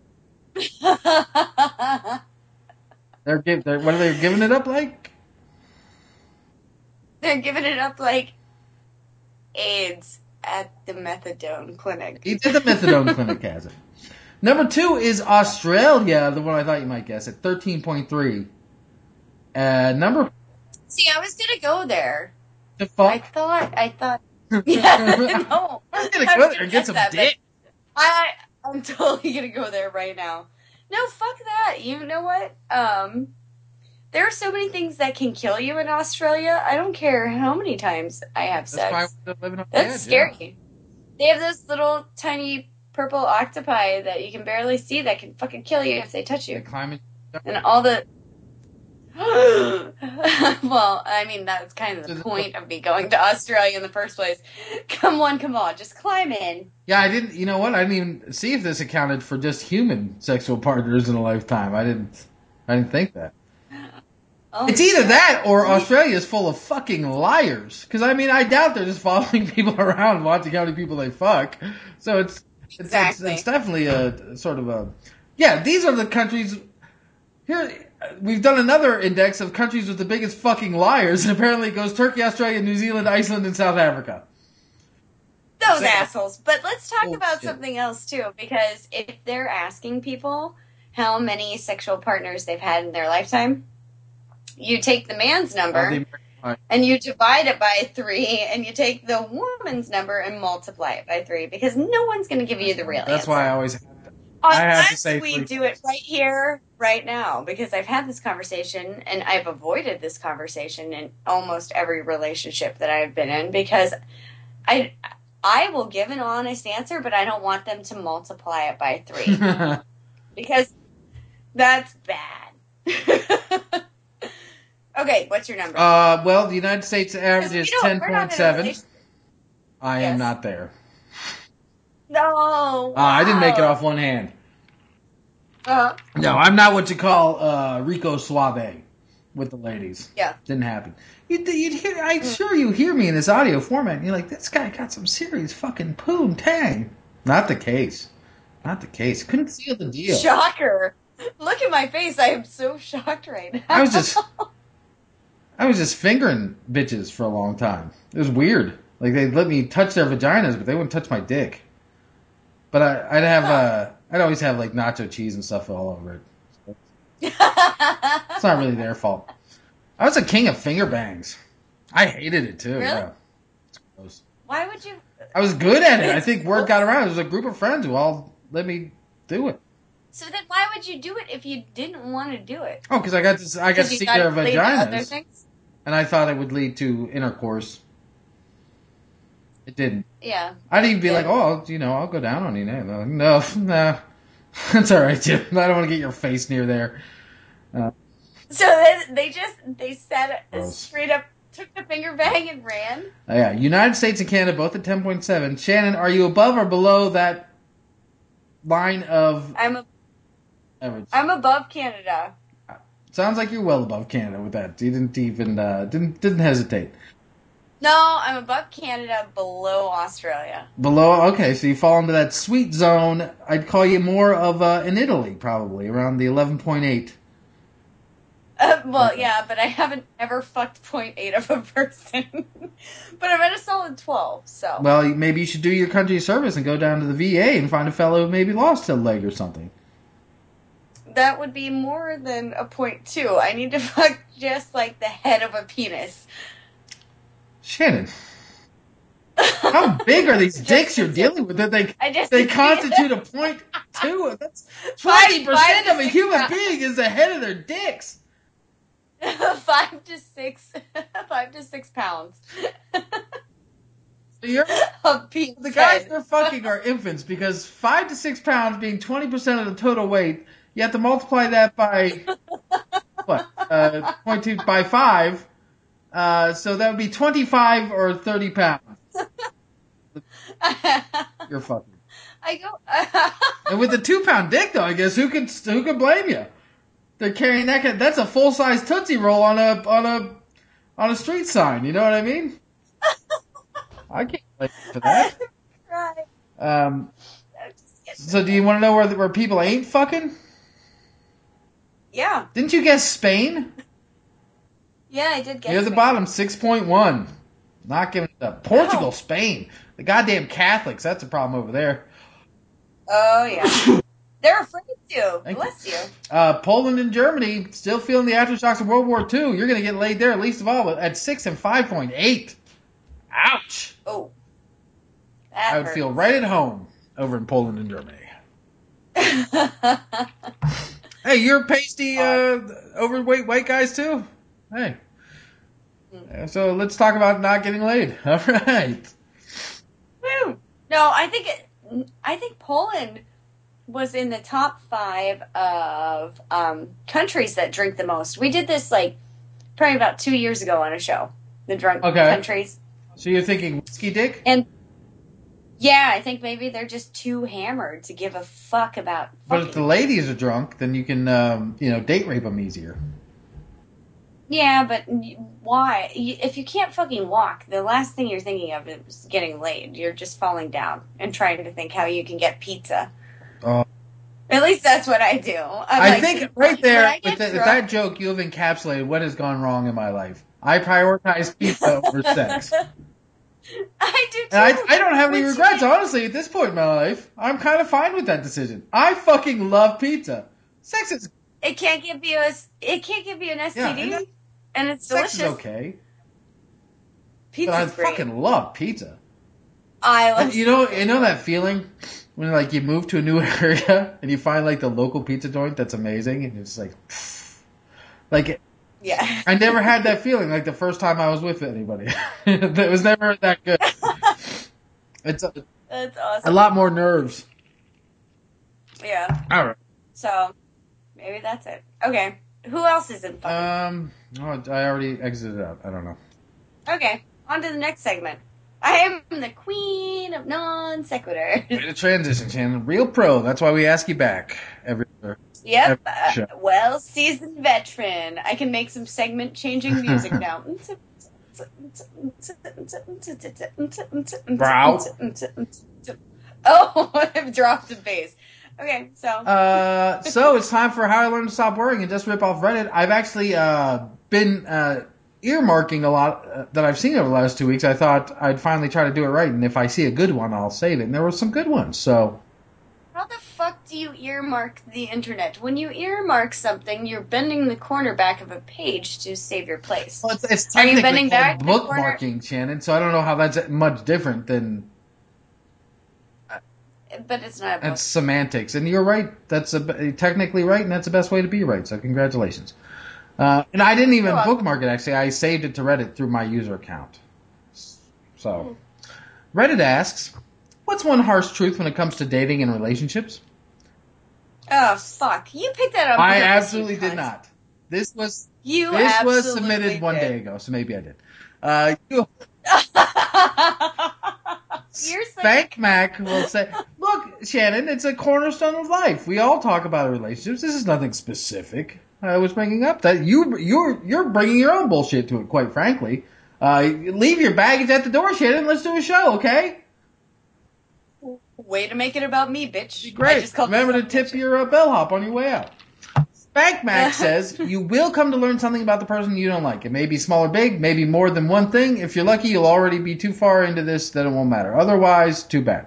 They're give they're, what are they giving it up like? They're giving it up like AIDS at the methadone clinic. He did the methadone clinic has it. Number two is Australia, the one I thought you might guess at thirteen point three. Uh, number. See, I was gonna go there. The fuck? I thought. I thought. Yeah, no. I'm gonna I go was there gonna and get guess some that, dick. but I, I'm totally gonna go there right now. No, fuck that. You know what? Um, there are so many things that can kill you in Australia. I don't care how many times I have That's why sex. I'm living on the That's edge, scary. yeah. They have those little tiny purple octopi that you can barely see that can fucking kill you if they touch you. They climb in. And all the well, I mean, that's kind of the point of me going to Australia in the first place. Come on, come on, just climb in. Yeah, I didn't, you know what? I didn't even see if this accounted for just human sexual partners in a lifetime. I didn't, I didn't think that. Oh, it's either shit. that or Australia is full of fucking liars. Because, I mean, I doubt they're just following people around watching how many people they fuck. So it's, it's, Exactly. it's, it's definitely a sort of a, yeah, these are the countries, here, we've done another index of countries with the biggest fucking liars, and apparently it goes Turkey, Australia, New Zealand, Iceland, and South Africa. Those Same. assholes. But let's talk oh, about shit. something else, too, because if they're asking people how many sexual partners they've had in their lifetime, you take the man's number, oh, and you divide it by three, and you take the woman's number and multiply it by three, because no one's going to give you the real That's answer. why I always have to, Unless I have to say we three. do it right here, right now, because I've had this conversation, and I've avoided this conversation in almost every relationship that I've been in, because I... I will give an honest answer, but I don't want them to multiply it by three. Because that's bad. Okay, what's your number? Uh, well, the United States average is ten point seven. I yes. am not there. No. Wow. Uh, I didn't make it off one hand. Uh-huh. No, I'm not what you call uh, Rico Suave with the ladies. Yeah. Didn't happen. You'd, you'd hear, I'm mm. sure you hear me in this audio format, and you're like, this guy got some serious fucking poon tang. Not the case. Not the case. Couldn't seal the deal. Shocker. Look at my face. I am so shocked right now. I was just, I was just fingering bitches for a long time. It was weird. Like, they'd let me touch their vaginas, but they wouldn't touch my dick. But I, I'd have, huh. uh, I'd always have, like, nacho cheese and stuff all over it. So it's not really their fault. I was a king of finger bangs. I hated it, too. Really? Yeah. It's gross. Why would you? I was good at it. I think word got around. There was a group of friends who all let me do it. So then why would you do it if you didn't want to do it? Oh, because I got to, I got to see their vaginas. To and I thought it would lead to intercourse. It didn't. Yeah. I'd even be yeah. like, oh, you know, I'll go down on you now. Like, no, nah. That's all right, Jim. I don't want to get your face near there. Uh, so then they just, they said gross. Straight up, took the finger bang and ran? Uh, yeah. United States and Canada both at ten point seven. Shannon, are you above or below that line of I'm a, average? I'm above Canada. Sounds like you're well above Canada with that. You didn't even, uh, didn't, didn't hesitate. No, I'm above Canada, below Australia. Below, okay, so you fall into that sweet zone. I'd call you more of uh, in Italy, probably, around the eleven point eight. Uh, well, okay. Yeah, but I haven't ever fucked point eight of a person. But I'm at a solid twelve, so. Well, maybe you should do your country service and go down to the V A and find a fellow who maybe lost a leg or something. That would be more than a point two. I need to fuck just like the head of a penis. Shannon, how big are these dicks you're dealing with? That they they constitute a point two. That's twenty percent of a human pounds. being is the head of their dicks. five to six, five to six pounds. So you're a penis the guys head. they're fucking are infants because five to six pounds being twenty percent of the total weight, you have to multiply that by what? Uh, point two by five. Uh, so that would be twenty-five or thirty pounds. You're fucking. I go. And with a two-pound dick, though, I guess who could who could blame you? They're carrying that. That's a full-size Tootsie Roll on a on a on a street sign. You know what I mean? I can't blame you for that. Right. Um. So, do you want to know where where people ain't fucking? Yeah. Didn't you guess Spain? Yeah, I did guess Near the Spain. bottom, six point one. Not giving it up. Portugal, Oh. Spain. The goddamn Catholics. That's a problem over there. Oh, yeah. They're afraid to. Thank Bless you. you. Uh, Poland and Germany still feeling the aftershocks of World War Two. You're going to get laid there, at least of all, at six and five point eight. Ouch. Oh. That I would hurts. feel right at home over in Poland and Germany. Hey, you're pasty, uh, overweight white guys too? Hey. Mm. So let's talk about not getting laid. All right. Woo. No, I think it, I think Poland was in the top five of um, countries that drink the most. We did this like probably about two years ago on a show. The drunk okay. countries. So you're thinking whiskey dick? And yeah, I think maybe they're just too hammered to give a fuck about. But if the ladies are drunk, then you can, um, you know, date rape them easier. Yeah, but why? If you can't fucking walk, the last thing you're thinking of is getting laid. You're just falling down and trying to think how you can get pizza. Oh. At least that's what I do. I'm I like, think right there, with, the, drunk, with that joke, you have encapsulated what has gone wrong in my life. I prioritize pizza over sex. I do too. And I, I don't have any Which regrets, honestly, at this point in my life. I'm kind of fine with that decision. I fucking love pizza. Sex is... It can't give you a, it can't give you an S T D, yeah, and, that, and it's sex delicious. Sex is okay. Pizza's but I great. fucking love pizza. I love and you know, you know that feeling when like you move to a new area and you find like the local pizza joint that's amazing and it's like, like... Yeah. I never had that feeling like the first time I was with anybody. It was never that good. It's a, That's awesome. A lot more nerves. Yeah. All right. So maybe that's it. Okay. Who else is in fun? Um. Oh, I already exited out. I don't know. Okay. On to the next segment. I am the queen of non sequitur. Way to transition, Shannon. Real pro. That's why we ask you back every. Yep. Uh, well seasoned veteran. I can make some segment changing music now. Brow. Oh, I've dropped the bass. Okay, so. Uh, so it's time for How I Learned to Stop Worrying and Just Rip Off Reddit. I've actually uh been uh earmarking a lot uh, that I've seen over the last two weeks. I thought I'd finally try to do it right, and if I see a good one, I'll save it. And there were some good ones, so. How the fuck do you earmark the internet? When you earmark something, you're bending the corner back of a page to save your place. Well, it's, it's Are you bending back bookmarking, Shannon, so I don't know how that's much different than... But it's not a book. That's semantics. And you're right. That's a, technically right, and that's the best way to be right, so congratulations. Uh, and I didn't even bookmark it, actually. I saved it to Reddit through my user account. So, Reddit asks... What's one harsh truth when it comes to dating and relationships? Oh, fuck. You picked that up. I absolutely did not. This was you this was submitted one did. day ago, so maybe I did. Uh, you, Spank Mac will say, look, Shannon, it's a cornerstone of life. We all talk about relationships. This is nothing specific. I was bringing up that you, you're, you're bringing your own bullshit to it, quite frankly. Uh, leave your baggage at the door, Shannon. Let's do a show, okay? Way to make it about me, bitch. Great. I just Remember to tip bitch. your uh, bellhop on your way out. Spank Mac says, you will come to learn something about the person you don't like. It may be small or big, maybe more than one thing. If you're lucky, you'll already be too far into this that it won't matter. Otherwise, too bad.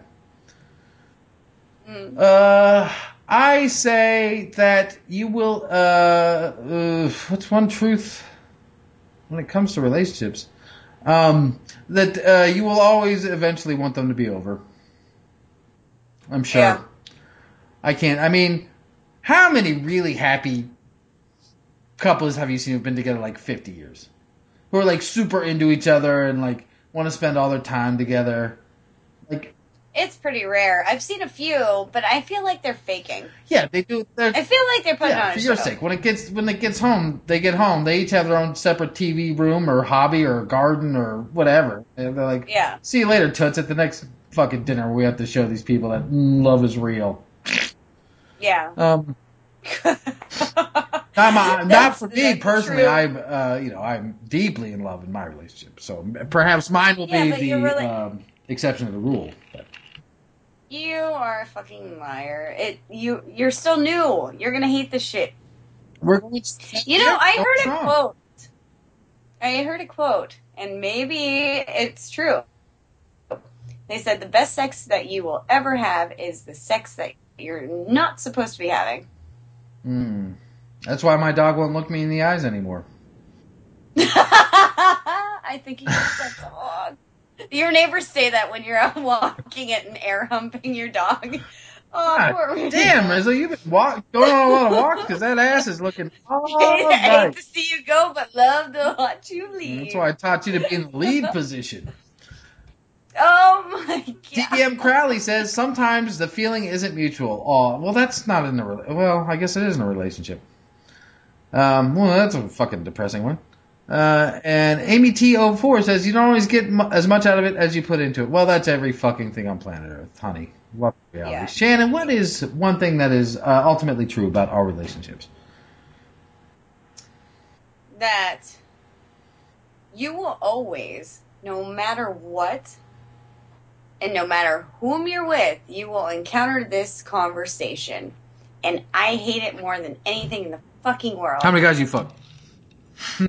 Mm. Uh, I say that you will, uh, uh, what's one truth when it comes to relationships? Um, that, uh, you will always eventually want them to be over. I'm sure. Yeah. I can't, I mean, how many really happy couples have you seen who've been together like fifty years? Who are like super into each other and like want to spend all their time together? Like, it's pretty rare. I've seen a few, but I feel like they're faking. Yeah, they do. I feel like they're putting yeah, on a for show. your sake. When it gets when it gets home, they get home. They each have their own separate T V room or hobby or garden or whatever. And they're like, yeah. See you later, toots. At the next fucking dinner, we have to show these people that love is real. Yeah. Um. not, not for me personally. True. I'm, uh, you know, I'm deeply in love in my relationship. So perhaps mine will yeah, be the really... um, exception to the rule. But. You are a fucking liar. It you you're still new. You're gonna hate this shit. We're going to you know, I heard a quote. I heard a quote, and maybe it's true. They said the best sex that you will ever have is the sex that you're not supposed to be having. Hmm. That's why my dog won't look me in the eyes anymore. I think he is that dog. Your neighbors say that when you're out walking it and air humping your dog. Oh, God, poor damn, Rizzo, you've been walk, going on a lot of walks because that ass is looking all I right. hate to see you go, but love to watch you leave. That's why I taught you to be in the lead position. Oh my god. D M Crowley says sometimes the feeling isn't mutual. Oh, well, that's not in a re- well, I guess it is in a relationship. Um, well, that's a fucking depressing one. Uh, and Amy T oh four says you don't always get mu- as much out of it as you put into it. Well, that's every fucking thing on planet Earth, honey. What reality? Yeah. Shannon, what is one thing that is uh, ultimately true about our relationships? That you will always, no matter what, and no matter whom you're with, you will encounter this conversation. And I hate it more than anything in the fucking world. How many guys you fuck? No.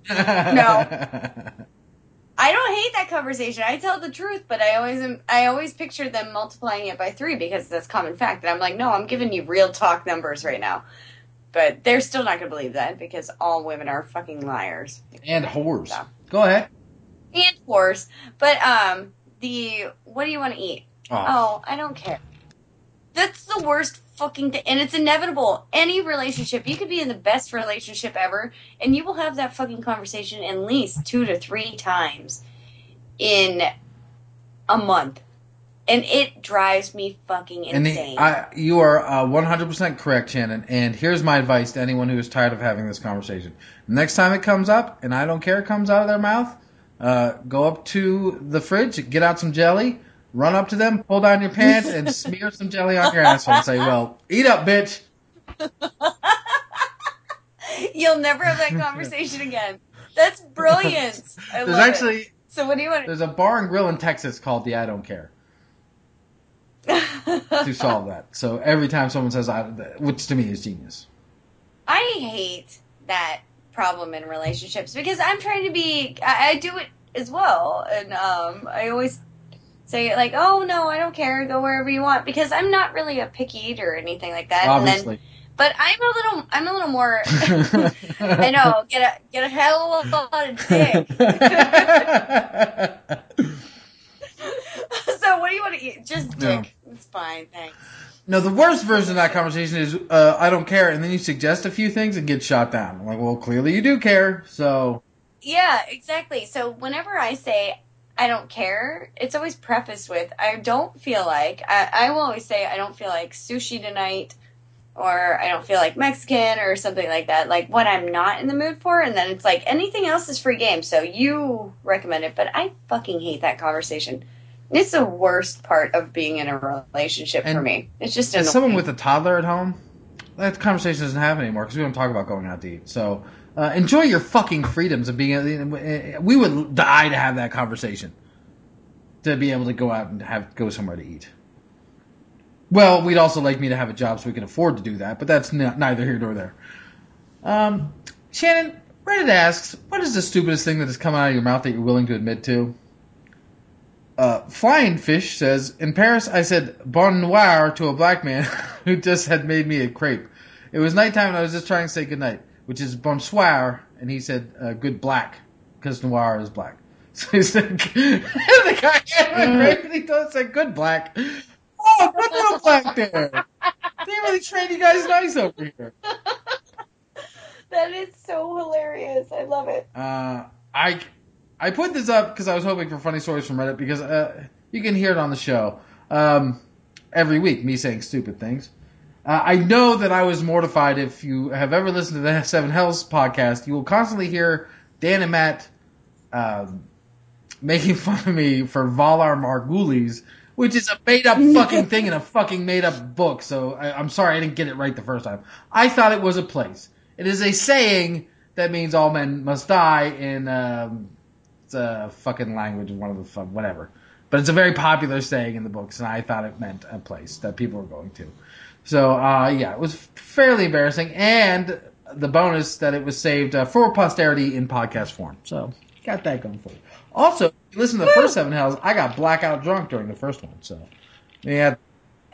I don't hate that conversation. I tell the truth, but I always am, I always picture them multiplying it by three because that's common fact. And I'm like, no, I'm giving you real talk numbers right now. But they're still not going to believe that because all women are fucking liars. And whores. So. Go ahead. And whores. But, um, the, what do you want to eat? Oh. oh, I don't care. That's the worst fucking thing. And it's inevitable. Any relationship, you could be in the best relationship ever, and you will have that fucking conversation at least two to three times in a month. And it drives me fucking insane. And the, I, you are uh, one hundred percent correct, Shannon. And here's my advice to anyone who is tired of having this conversation. Next time it comes up, and I don't care it comes out of their mouth, uh, go up to the fridge, get out some jelly, run up to them, pull down your pants, and smear some jelly on your asshole and say, well, eat up, bitch. You'll never have that conversation again. That's brilliant. I there's love actually, it. So what do you want? There's a bar and grill in Texas called the I Don't Care. to solve that. So every time someone says, I, which to me is genius. I hate that problem in relationships because I'm trying to be, I, I do it as well. And um, I always say like, oh no, I don't care. Go wherever you want because I'm not really a picky eater or anything like that. Obviously. And then, but I'm a little, I'm a little more, I know, get a, get a hell of a lot of dick. So what do you want to eat? Just dick. No. It's fine, thanks. No, the worst version of that conversation is, uh, I don't care, and then you suggest a few things and get shot down. I'm like, well, clearly you do care, so. Yeah, exactly. So whenever I say, I don't care, it's always prefaced with, I don't feel like, I, I will always say, I don't feel like sushi tonight, or I don't feel like Mexican, or something like that, like what I'm not in the mood for, and then it's like, anything else is free game, so you recommend it, but I fucking hate that conversation. It's the worst part of being in a relationship and for me. It's just as someone with a toddler at home, that conversation doesn't happen anymore because we don't talk about going out to eat. So uh, enjoy your fucking freedoms of being. We would die to have that conversation, to be able to go out and have go somewhere to eat. Well, we'd also like me to have a job so we can afford to do that, but that's n- neither here nor there. Um, Shannon, Reddit asks, what is the stupidest thing that has come out of your mouth that you're willing to admit to? Uh, Flying Fish says, in Paris, I said bon noir to a black man who just had made me a crepe. It was nighttime and I was just trying to say goodnight, which is bonsoir, and he said uh, good black, because noir is black. So he said, the guy had a crepe and he told said good black. Oh, good little black there. They really trained you guys nice over here. That is so hilarious. I love it. Uh, I... I put this up because I was hoping for funny stories from Reddit because uh, you can hear it on the show um, every week, me saying stupid things. Uh, I know that I was mortified. If you have ever listened to the Seven Hells podcast, you will constantly hear Dan and Matt um, making fun of me for Valar Margulies, which is a made-up fucking thing in a fucking made-up book. So I, I'm sorry I didn't get it right the first time. I thought it was a place. It is a saying that means all men must die in... Um, It's a fucking language of one of the fun, whatever. But it's a very popular saying in the books, and I thought it meant a place that people were going to. So, uh, yeah, it was fairly embarrassing, and the bonus that it was saved uh, for posterity in podcast form. So, got that going for you. Also, if you listen to the first Seven Hells, I got blackout drunk during the first one, so, yeah. Everyone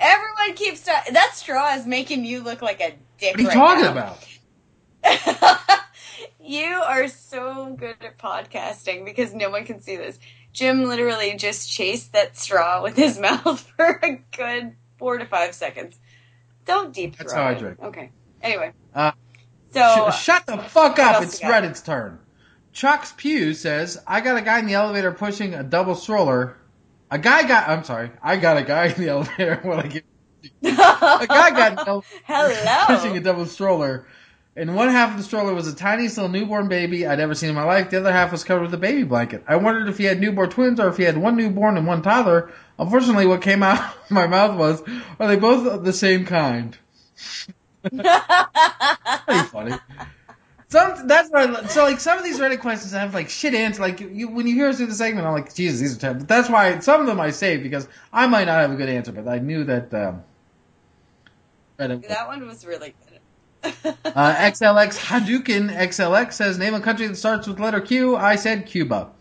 Someone keeps ta- that straw is making you look like a dick. What are you right talking now. about? You are so good at podcasting because no one can see this. Jim literally just chased that straw with his mouth for a good four to five seconds. Don't deep throat. That's how I it. drink. Okay. Anyway. Uh, so sh- shut the fuck what up. else It's you got? Reddit's turn. Chuck's Pew says, I got a guy in the elevator pushing a double stroller. A guy got, I'm sorry, I got a guy in the elevator when I get, a guy got in the elevator Hello. pushing a double stroller. And one half of the stroller was a tiniest little newborn baby I'd ever seen in my life. The other half was covered with a baby blanket. I wondered if he had newborn twins or if he had one newborn and one toddler. Unfortunately, what came out of my mouth was, are they both the same kind? Pretty funny. Some, that's what I, so like some of these Reddit questions have like shit answers. Like you, when you hear us through the segment, I'm like, Jesus, these are terrible. But that's why some of them I saved because I might not have a good answer, but I knew that, um, Reddit, That one was really good. Uh, X L X Hadouken X L X says, name a country that starts with letter Q. I said Cuba.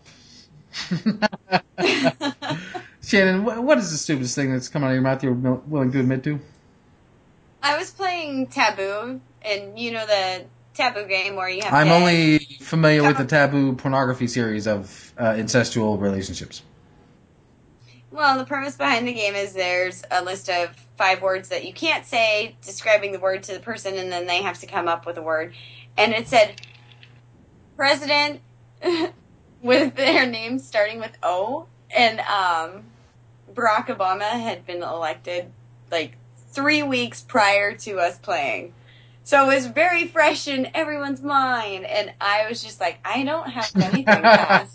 Shannon, what is the stupidest thing that's come out of your mouth you're willing to admit to? I was playing Taboo, and you know the Taboo game where you have I'm to... only familiar with the Taboo pornography series of uh, incestual relationships. Well, the premise behind the game is there's a list of five words that you can't say, describing the word to the person, and then they have to come up with a word. And it said, President, with their name starting with O, and um, Barack Obama had been elected, like, three weeks prior to us playing. So it was very fresh in everyone's mind, and I was just like, I don't have anything past.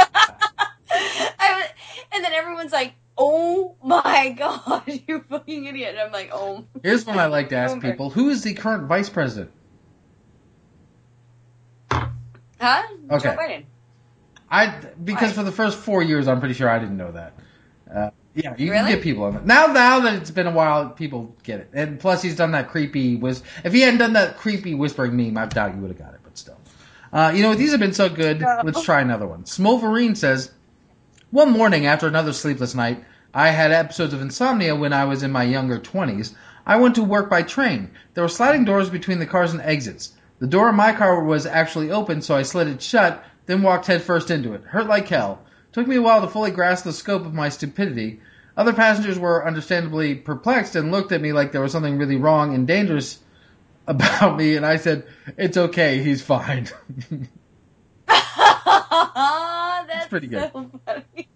I was, and then everyone's like, oh my god, you fucking idiot. And I'm like, oh. Here's one I like to ask people. Who is the current vice president? Huh? Okay. Joe Biden. I, because Why? for the first four years, I'm pretty sure I didn't know that. Uh, yeah, you Really? can get people on it. Now, now that it's been a while, people get it. And plus, he's done that creepy whis- If he hadn't done that creepy whispering meme, I doubt you would have got it, but still. Uh, you know what? These have been so good. No. Let's try another one. Smolverine says, one morning after another sleepless night, I had episodes of insomnia when I was in my younger twenties. I went to work by train. There were sliding doors between the cars and exits. The door of my car was actually open, so I slid it shut, then walked headfirst into it. Hurt like hell. Took me a while to fully grasp the scope of my stupidity. Other passengers were understandably perplexed and looked at me like there was something really wrong and dangerous about me, and I said, it's okay, he's fine. That's pretty good. so funny.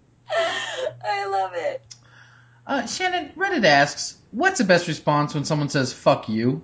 I love it. Uh, Shannon, Reddit asks, what's the best response when someone says, fuck you?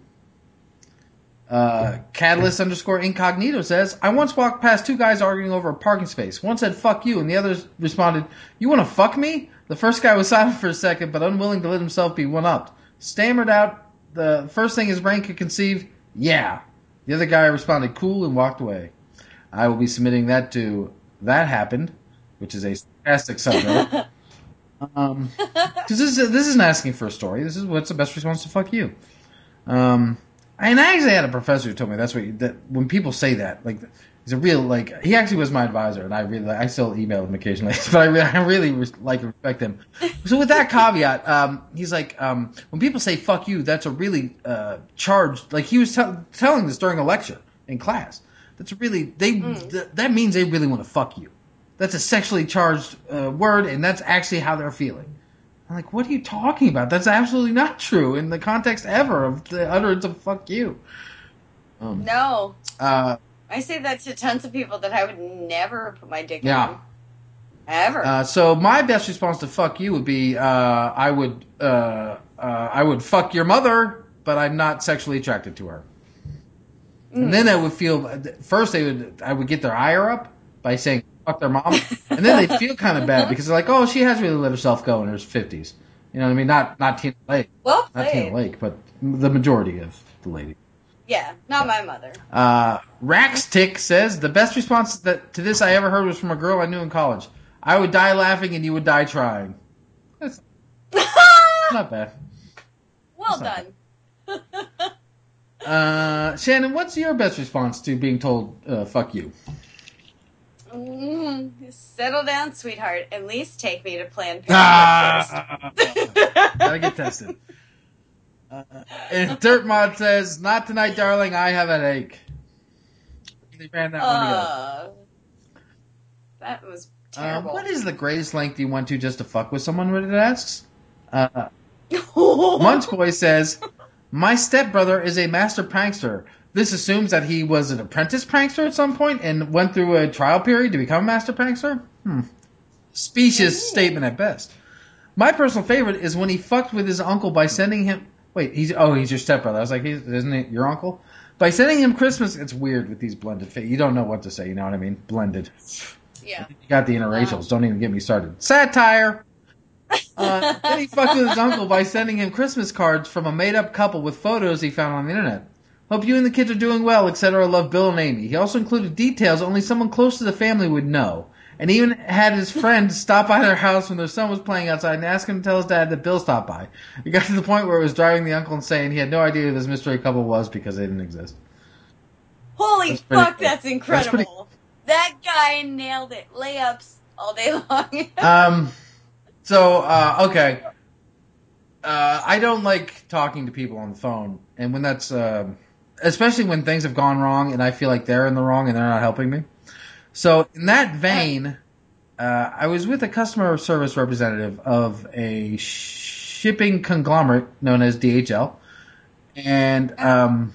Uh, Catalyst underscore incognito says, I once walked past two guys arguing over a parking space. One said, fuck you, and the other responded, you want to fuck me? The first guy was silent for a second, but unwilling to let himself be one-upped. Stammered out the first thing his brain could conceive, yeah. The other guy responded cool and walked away. I will be submitting that to That Happened, which is a sarcastic subreddit. Um, because this, is, this isn't asking for a story. This is what's the best response to fuck you. Um... And I actually had a professor who told me that's what you, that when people say that, like he's a real like he actually was my advisor, and I really I still email him occasionally, but I really, I really res- like and respect him. So with that caveat, um, he's like um, when people say "fuck you," that's a really uh, charged. Like he was t- telling this during a lecture in class. That's really they Mm. th- that means they really want to fuck you. That's a sexually charged uh, word, and that's actually how they're feeling. I'm like, what are you talking about? That's absolutely not true in the context ever of the utterance of fuck you. Um, No. uh, I say that to tons of people that I would never put my dick yeah. in. Ever. Uh, so my best response to fuck you would be, uh, I would, uh, uh, I would fuck your mother, but I'm not sexually attracted to her. Mm. And then I would feel, first they would, I would get their ire up by saying, fuck their mom. And then they feel kind of bad because they're like, oh, she has really let herself go in her fifties. You know what I mean? Not not Tina Lake. Well not Tina Lake, but the majority of the lady. Yeah, not my mother. Uh, Raxtick says, the best response that to this I ever heard was from a girl I knew in college. I would die laughing and you would die trying. That's not bad. Well That's done. uh, Shannon, what's your best response to being told, uh, fuck you? Mm, settle down, sweetheart. At least take me to Planned Parenthood Ah, first. gotta get tested. Uh, and Dirt Mod says, "Not tonight, darling. I have a headache." They ran that uh, one together. That was Uh, terrible. what is the greatest length you went to just to fuck with someone? Reddit asks. Uh, Munch Boy says, "My stepbrother is a master prankster. This assumes that he was an apprentice prankster at some point and went through a trial period to become a master prankster? Hmm. Specious mm-hmm. statement at best. My personal favorite is when he fucked with his uncle by sending him... Wait, he's oh, he's your stepbrother. I was like, isn't it your uncle? By sending him Christmas... It's weird with these blended... Fa- you don't know what to say, you know what I mean? Blended. Yeah. You got the interracials. Don't even get me started. Satire! Uh, then he fucked with his uncle by sending him Christmas cards from a made-up couple with photos he found on the internet. Hope you and the kids are doing well, et cetera. Love, Bill and Amy. He also included details only someone close to the family would know. And even had his friend stop by their house when their son was playing outside and ask him to tell his dad that Bill stopped by. It got to the point where it was driving the uncle insane. He had no idea who this mystery couple was because they didn't exist. Holy that's fuck, pretty, that's incredible. That's pretty, that guy nailed it. Layups all day long. um... So, uh, okay. Uh, I don't like talking to people on the phone. And when that's, uh, especially when things have gone wrong and I feel like they're in the wrong and they're not helping me. So, in that vein, uh, I was with a customer service representative of a shipping conglomerate known as D H L. And, um,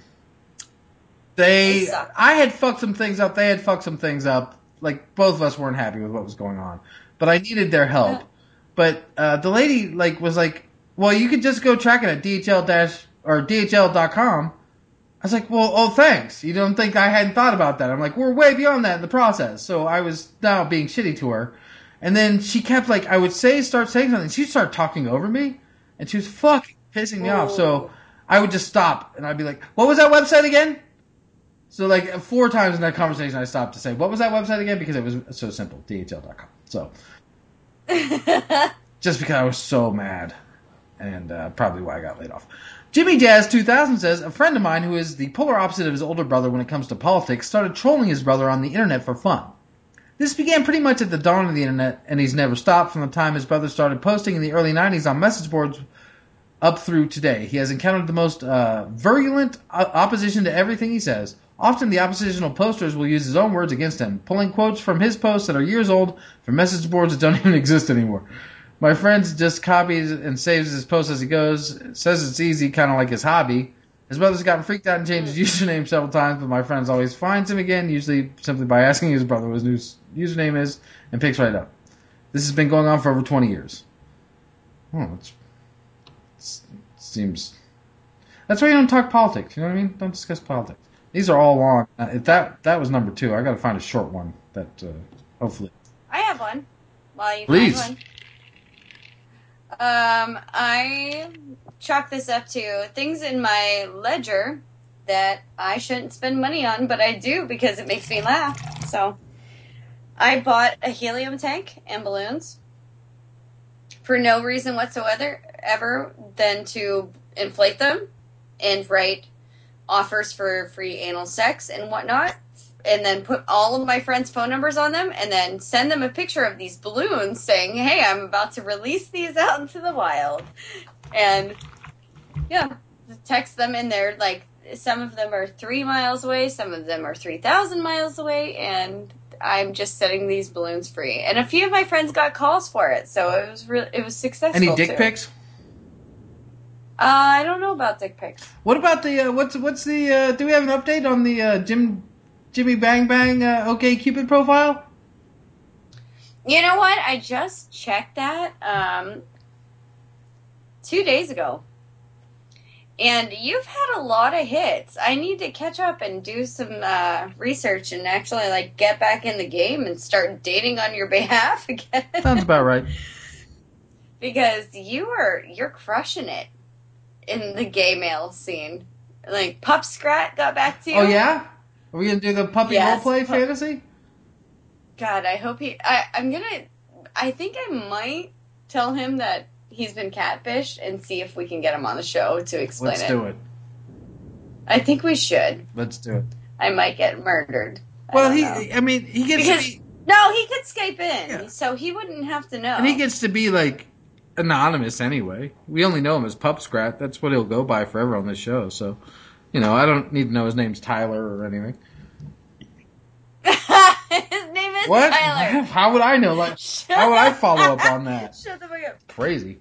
they, I had fucked some things up. They had fucked some things up. Like, both of us weren't happy with what was going on. But I needed their help. But uh, the lady like was like, well, you could just go track it at D H L dash or D H L dot com. I was like, well, oh, thanks. You don't think I hadn't thought about that? I'm like, we're way beyond that in the process. So I was now being shitty to her. And then she kept like, I would say, start saying something. She'd start talking over me. And she was fucking pissing me Whoa. off. So I would just stop. And I'd be like, what was that website again? So like four times in that conversation I stopped to say, what was that website again? Because it was so simple, D H L dot com. So... just because I was so mad. And uh, probably why I got laid off. Jimmy Jazz two thousand says, a friend of mine who is the polar opposite of his older brother when it comes to politics started trolling his brother on the internet for fun. This began pretty much at the dawn of the internet, and he's never stopped from the time his brother started posting in the early nineties on message boards up through today. He has encountered the most uh, virulent opposition to everything he says. Often the oppositional posters will use his own words against him, pulling quotes from his posts that are years old from message boards that don't even exist anymore. My friend just copies and saves his posts as he goes, says it's easy, kind of like his hobby. His brother's gotten freaked out and changed his username several times, but my friend always finds him again, usually simply by asking his brother what his new username is, and picks right up. This has been going on for over twenty years. Oh, it's, it's, it seems... That's why you don't talk politics, you know what I mean? Don't discuss politics. These are all long. Uh, if that that was number two. I got to find a short one that uh, hopefully. I have one. While you Please. find one. Um, I chalk this up to things in my ledger that I shouldn't spend money on, but I do because it makes me laugh. So, I bought a helium tank and balloons for no reason whatsoever, ever than to inflate them and write offers for free anal sex and whatnot, and then put all of my friends' phone numbers on them, and then send them a picture of these balloons saying, hey, I'm about to release these out into the wild. And, yeah, text them in there. Like, some of them are three miles away, some of them are three thousand miles away, and I'm just setting these balloons free. And a few of my friends got calls for it, so it was re- it was successful. Any dick too. pics? Uh, I don't know about dick pics. What about the, uh, what's what's the, uh, do we have an update on the uh, Jim Jimmy Bang Bang uh, OK Cupid profile? You know what? I just checked that um, two days ago. And you've had a lot of hits. I need to catch up and do some uh, research and actually like get back in the game and start dating on your behalf again. Sounds about right. Because you are, you're crushing it in the gay male scene. Like, Pup Scrat got back to you. Oh, yeah? Are we going to do the puppy yes, roleplay pu- fantasy? God, I hope he... I, I'm going to... I think I might tell him that he's been catfished and see if we can get him on the show to explain Let's it. do it. I think we should. Let's do it. I might get murdered. Well, I he... know. I mean, he gets because, to be... No, he could Skype in, Yeah. so he wouldn't have to know. And he gets to be, like, anonymous anyway. We only know him as Pup Scrat. That's what he'll go by forever on this show. So, you know, I don't need to know his name's Tyler or anything. His name is what? Tyler. How would I know? Like, how would I follow up on that? Shut the fuck up. Crazy.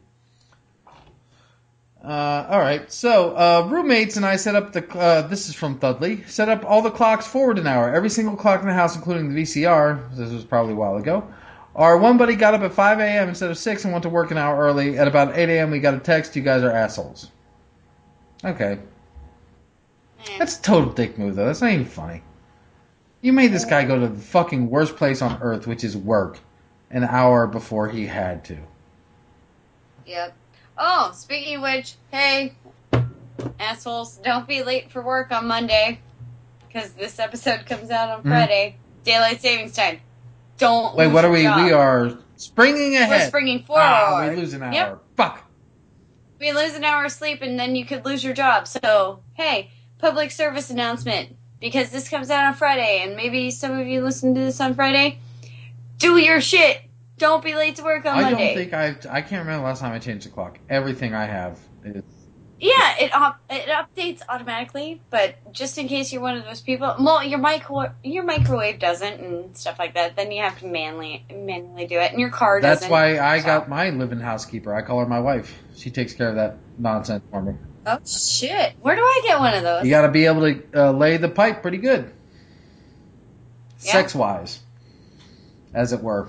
Uh, all right. So, uh, roommates and I set up the, uh, this is from Thudley, set up all the clocks forward an hour. Every single clock in the house, including the V C R, this was probably a while ago. Our one buddy got up at five a.m. instead of six and went to work an hour early. At about eight a.m. we got a text, you guys are assholes. Okay. Eh. That's a total dick move, though. That's not even funny. You made this guy go to the fucking worst place on earth, which is work, an hour before he had to. Yep. Oh, speaking of which, hey, assholes, don't be late for work on Monday, because this episode comes out on mm-hmm. Friday. Daylight savings time. Don't Wait, lose what are your we? job. We are springing ahead. We're springing forward. Ah, we lose an hour. Yep. Fuck. We lose an hour of sleep, and then you could lose your job. So, hey, public service announcement, because this comes out on Friday, and maybe some of you listen to this on Friday. Do your shit. Don't be late to work on I Monday. I don't think I've... I can't remember the last time I changed the clock. Everything I have is... Yeah, it op- it updates automatically, but just in case you're one of those people... Well, your, micro- your microwave doesn't and stuff like that, then you have to manually, manually do it, and your car doesn't. That's why I so. got my living housekeeper. I call her my wife. She takes care of that nonsense for me. Oh, shit. Where do I get one of those? You gotta be able to uh, lay the pipe pretty good. Yeah. Sex-wise. As it were.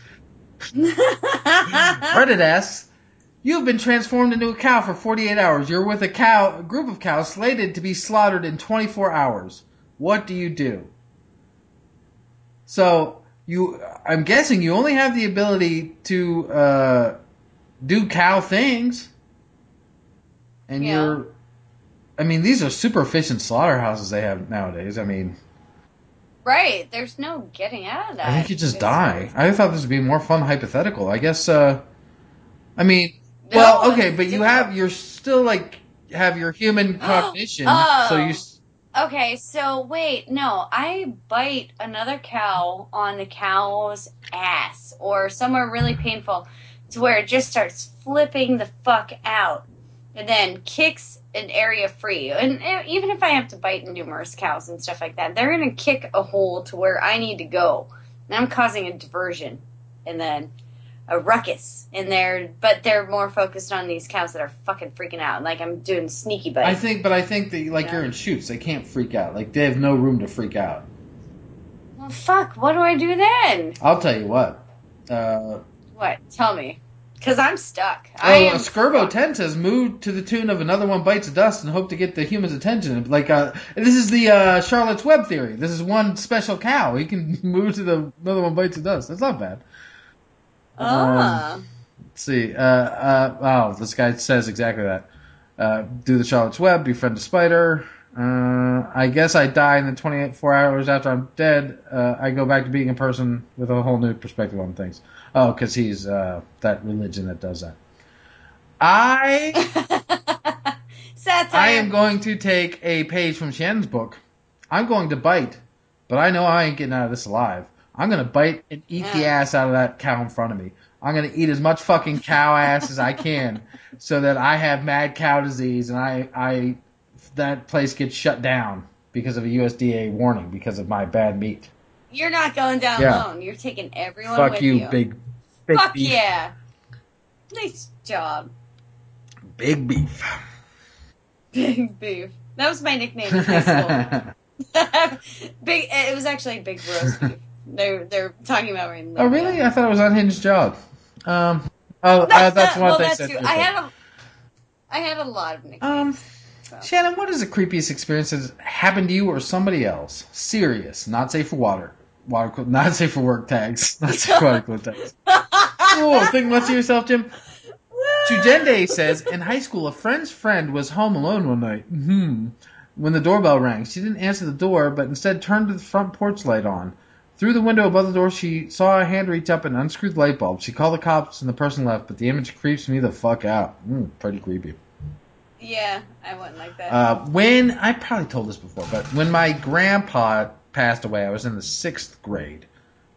Reddit asks, you've been transformed into a cow for forty-eight hours. You're with a cow, a group of cows slated to be slaughtered in twenty-four hours. What do you do? So, you, I'm guessing you only have the ability to uh, do cow things. And yeah. you're, I mean, these are super efficient slaughterhouses they have nowadays. I mean... Right, there's no getting out of that. I think you just die. I thought this would be more fun hypothetical. I guess, uh, I mean, no, well, okay, but difficult. you have, you're still like, have your human cognition, oh. so you... Okay, so wait, no, I bite another cow on the cow's ass, or somewhere really painful, to where it just starts flipping the fuck out, and then kicks an area free. And even if I have to bite numerous cows and stuff like that, they're going to kick a hole to where I need to go. And I'm causing a diversion. And then a ruckus in there. But they're more focused on these cows that are fucking freaking out. Like I'm doing sneaky bites. I think, but I think that, like, yeah. you're in shoots. They can't freak out. Like, they have no room to freak out. Well, fuck. What do I do then? I'll tell you what. Uh... What? Tell me. Because I'm stuck. Oh, I am Skirbo ten says, move to the tune of Another One Bites the Dust and hope to get the human's attention. Like, uh, this is the uh, Charlotte's Web theory. This is one special cow. He can move to the Another One Bites the Dust. That's not bad. Ah. Um, let's see. Uh, uh, oh, this guy says exactly that. Uh, do the Charlotte's Web, befriend a spider. Uh, I guess I die in the twenty-four hours after I'm dead. Uh, I go back to being a person with a whole new perspective on things. Oh, because he's uh, that religion that does that. I Satire. I am going to take a page from Shannon's book. I'm going to bite, but I know I ain't getting out of this alive. I'm going to bite and eat yeah. the ass out of that cow in front of me. I'm going to eat as much fucking cow ass as I can so that I have mad cow disease and I, I that place gets shut down because of a U S D A warning because of my bad meat. You're not going down yeah. alone. You're taking everyone Fuck with you. you. Fuck you, big, big Fuck beef. yeah. Nice job. Big beef. Big beef. That was my nickname in high school. Big. It was actually Big Roast Beef. They're they're talking about right now. Oh really? I thought it was Unhinged Job. Um. Oh, uh, that's what well, they that's said. Too. I had a. I had a lot of nicknames. Um. So. Shannon, what is the creepiest experience that's happened to you or somebody else? Serious, not safe for water. Water, not safe for work tags. Not safe for water code tags. Cool. Think less of yourself, Jim. Chujende says, in high school, a friend's friend was home alone one night. Hmm. When the doorbell rang, she didn't answer the door, but instead turned the front porch light on. Through the window above the door, she saw a hand reach up and unscrew the light bulb. She called the cops, and the person left, but the image creeps me the fuck out. Mm, pretty creepy. Yeah, I wouldn't like that. Uh, when, I probably told this before, but when my grandpa passed away, I was in the sixth grade.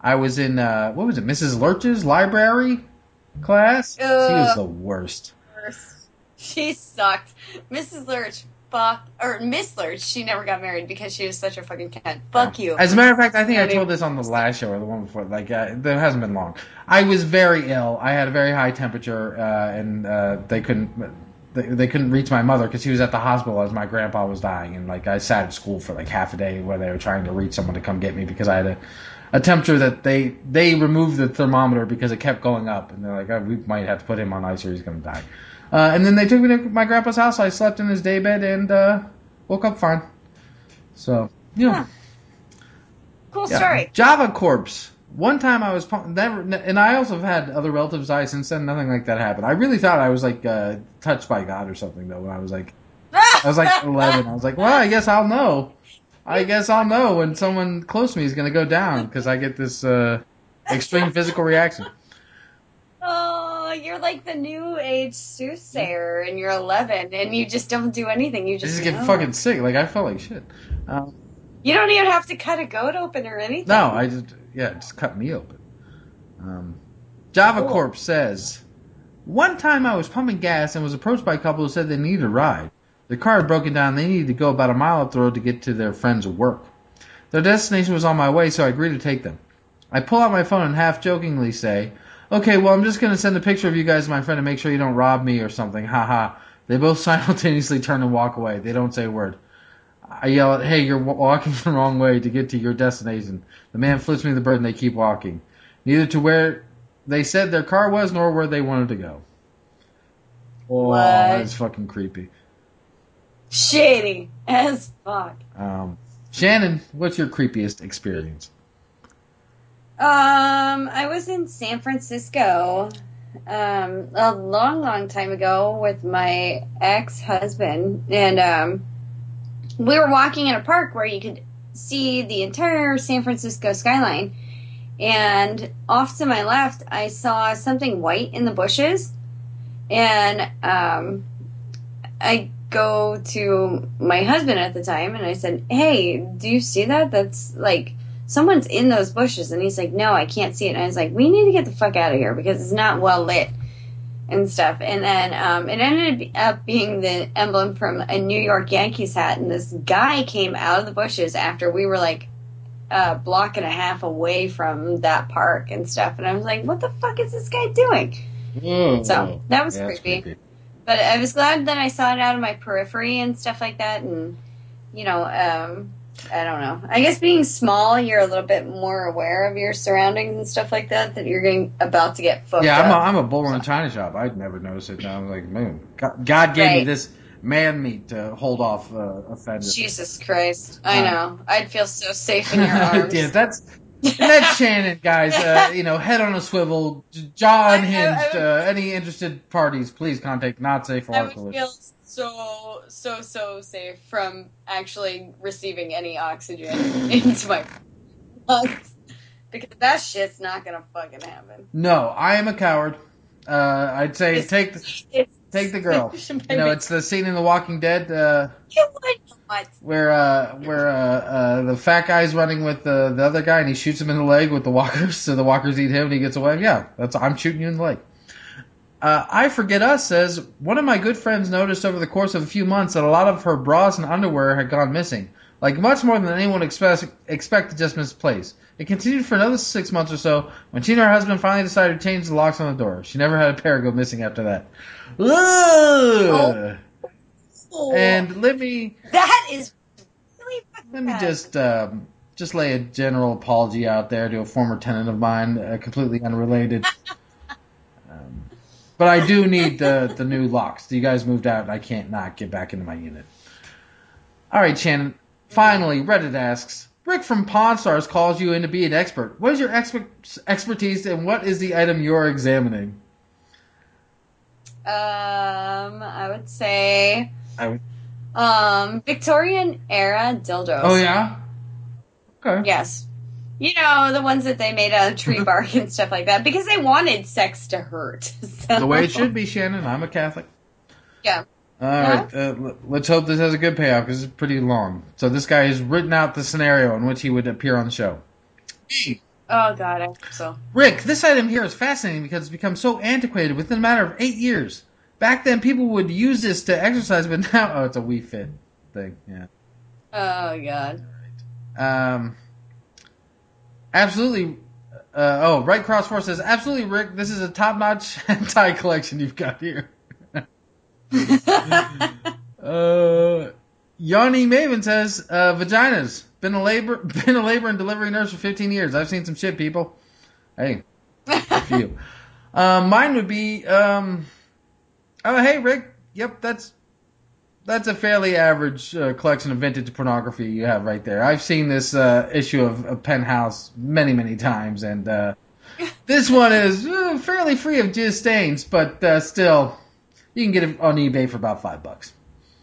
I was in, uh, what was it, Missus Lurch's library class? Uh, she was the worst. worst. She sucked. Missus Lurch, fuck, or Miss Lurch, she never got married because she was such a fucking cunt. Fuck Yeah. you. As a matter of fact, I think Not I told even- this on the last show or the one before. Like, uh, that hasn't been long. I was very ill. I had a very high temperature, uh, and uh, they couldn't they, they couldn't reach my mother because she was at the hospital as my grandpa was dying. And like, I sat at school for like half a day where they were trying to reach someone to come get me because I had a, a temperature that they they removed the thermometer because it kept going up, and they're like, oh, we might have to put him on ice or he's gonna die. Uh, and then they took me to my grandpa's house. I slept in his daybed and uh, woke up fine. So yeah. Huh. Cool Yeah. story. Java Corpse. One time I was never, and I also have had other relatives die since then. Nothing like that happened. I really thought I was like uh, touched by God or something though. When I was like, I was like eleven. I was like, well, I guess I'll know. I guess I'll know when someone close to me is going to go down because I get this uh, extreme physical reaction. Oh, you're like the new age soothsayer, and you're eleven, and you just don't do anything. You I just, just get know. fucking sick. Like I felt like shit. Um, You don't even have to cut a goat open or anything. no, I just yeah, just cut me open. Um, Java Cool. Corp says, one time I was pumping gas and was approached by a couple who said they needed a ride. Their car had broken down and they needed to go about a mile up the road to get to their friend's work. Their destination was on my way, so I agreed to take them. I pull out my phone and half-jokingly say, okay, well, I'm just going to send a picture of you guys to my friend to make sure you don't rob me or something. Ha ha. They both simultaneously turn and walk away. They don't say a word. I yell at, hey, you're walking the wrong way to get to your destination. The man flips me the bird and they keep walking. Neither to where they said their car was nor where they wanted to go. Oh, What? that's fucking creepy. Shady as fuck. Um, Shannon, what's your creepiest experience? Um, I was in San Francisco um, a long, long time ago with my ex-husband, and um, we were walking in a park where you could see the entire San Francisco skyline. And off to my left, I saw something white in the bushes, and um, I go to my husband at the time, and I said, hey, do you see that? That's like, someone's in those bushes. And he's like, no, I can't see it. And I was like, we need to get the fuck out of here because it's not well lit and stuff. And then um, it ended up being the emblem from a New York Yankees hat. And this guy came out of the bushes after we were like a block and a half away from that park and stuff. And I was like, what the fuck is this guy doing? Mm. So that was Yeah, creepy. creepy. But I was glad that I saw it out of my periphery and stuff like that. And, you know, um, I don't know. I guess being small, you're a little bit more aware of your surroundings and stuff like that, that you're getting about to get fucked Yeah, up. I'm a, I'm a bull in a china shop. I'd never notice it. I was like, man, God, God gave me Right. this man meat to hold off uh, offenders. Jesus Christ. I Uh, know. I'd feel so safe in your arms. yeah, that's and that's Shannon, guys. Uh, you know, head on a swivel, j- jaw I- I- unhinged. I would- uh, any interested parties, please contact Not Safe for I Our would Coalition. feel so, so, so safe from actually receiving any oxygen into my lungs. Because that shit's not gonna fucking happen. No, I am a coward. Uh, I'd say It's- take the, It's, take the girl. You know, it's the scene in The Walking Dead. Uh, You would not. Where uh where uh, uh the fat guy's running with the the other guy and he shoots him in the leg with the walkers, so the walkers eat him and he gets away. Yeah, that's I'm shooting you in the leg. Uh, I Forget Us says one of my good friends noticed over the course of a few months that a lot of her bras and underwear had gone missing, like much more than anyone expect expected just misplaced. It continued for another six months or so when she and her husband finally decided to change the locks on the door. She never had a pair go missing after that. Ugh. Oh, And let me that is really fucking let me bad. just um, just lay a general apology out there to a former tenant of mine, uh, completely unrelated. um, but I do need the the new locks. You guys moved out, and I can't not get back into my unit. All right, Shannon. Finally, Reddit asks, Rick from Pawn Stars calls you in to be an expert. What is your expert expertise, and what is the item you're examining? Um, I would say I would, um Victorian era dildos. oh yeah. Okay. Yes. You know, the ones that they made out of tree bark and stuff like that, because they wanted sex to hurt. So. The way it should be, Shannon. I'm a Catholic. Yeah. All right, uh, l- let's hope this has a good payoff because it's pretty long. So this guy has written out the scenario in which he would appear on the show. Oh, God, I hope so. Rick, this item here is fascinating because it's become so antiquated within a matter of eight years. Back then, people would use this to exercise, but now... Oh, it's a Wii Fit thing, yeah. Oh, God. Um, absolutely... Uh, oh, Right Cross Four says, absolutely, Rick, this is a top-notch hentai collection you've got here. uh, Yanni Maven says, uh, vaginas. Been a labor, been a labor and delivery nurse for fifteen years. I've seen some shit, people. Hey, good for you. Um, mine would be, um, oh, hey, Rick. Yep, that's, that's a fairly average uh, collection of vintage pornography you have right there. I've seen this uh, issue of, of Penthouse many, many times, and uh, this one is uh, fairly free of jizz stains, but uh, still, you can get it on eBay for about five bucks.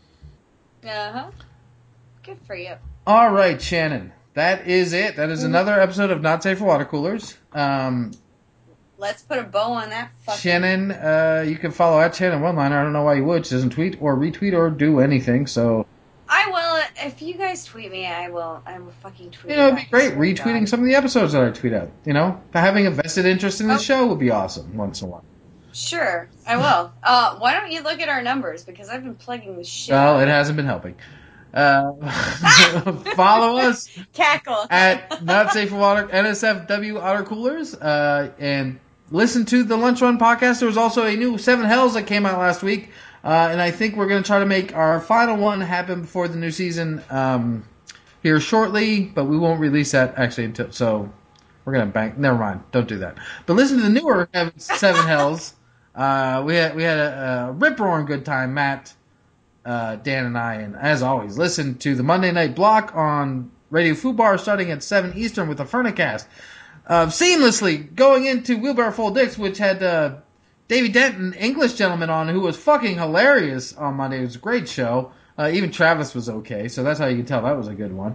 Uh-huh. Good for you. All right, Shannon. That is it. That is another episode of Not Safe for Water Coolers. Um, Let's put a bow on that fucking... Shannon, uh, you can follow at Shannon Oneliner. I don't know why you would. She doesn't tweet or retweet or do anything, so... I will. If you guys tweet me, I will I will fucking tweet You know, it'd be back, great swear to retweeting God. some of the episodes that I tweet out. You know? Having a vested interest in the Oh. show would be awesome once in a while. Sure, I will. Uh, why don't you look at our numbers? Because I've been plugging the shit Well, out it of hasn't been helping. Uh, follow us Cackle. at Not Safe for Water, N S F W Water Coolers, uh, and listen to the Lunch Run podcast. There was also a new Seven Hells that came out last week, uh, and I think we're going to try to make our final one happen before the new season um, here shortly, but we won't release that actually until, so we're going to bank, never mind, don't do that. But listen to the newer Seven Hells. Uh, we had, we had a, a rip-roaring good time, Matt, Uh, Dan and I, and as always, listen to the Monday Night Block on Radio Fubar starting at seven Eastern with the Furnicast. Uh, seamlessly going into Wheelbarrow Full Dicks, which had uh, Davey Denton, English gentleman, on, who was fucking hilarious on Monday. It was a great show. Uh, even Travis was okay, so that's how you can tell that was a good one.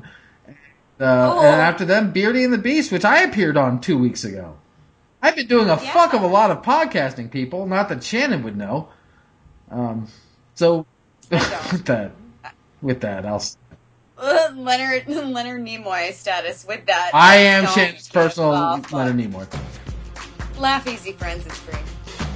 Uh, Cool. And after them, Beardy and the Beast, which I appeared on two weeks ago. I've been doing a Yeah. fuck of a lot of podcasting, people. Not that Shannon would know. Um, so... with that, with that, I'll. Uh, Leonard Leonard Nimoy status with that. I am No, Shannon's personal oh, fuck. Leonard Nimoy. Laugh easy, friends. It's free.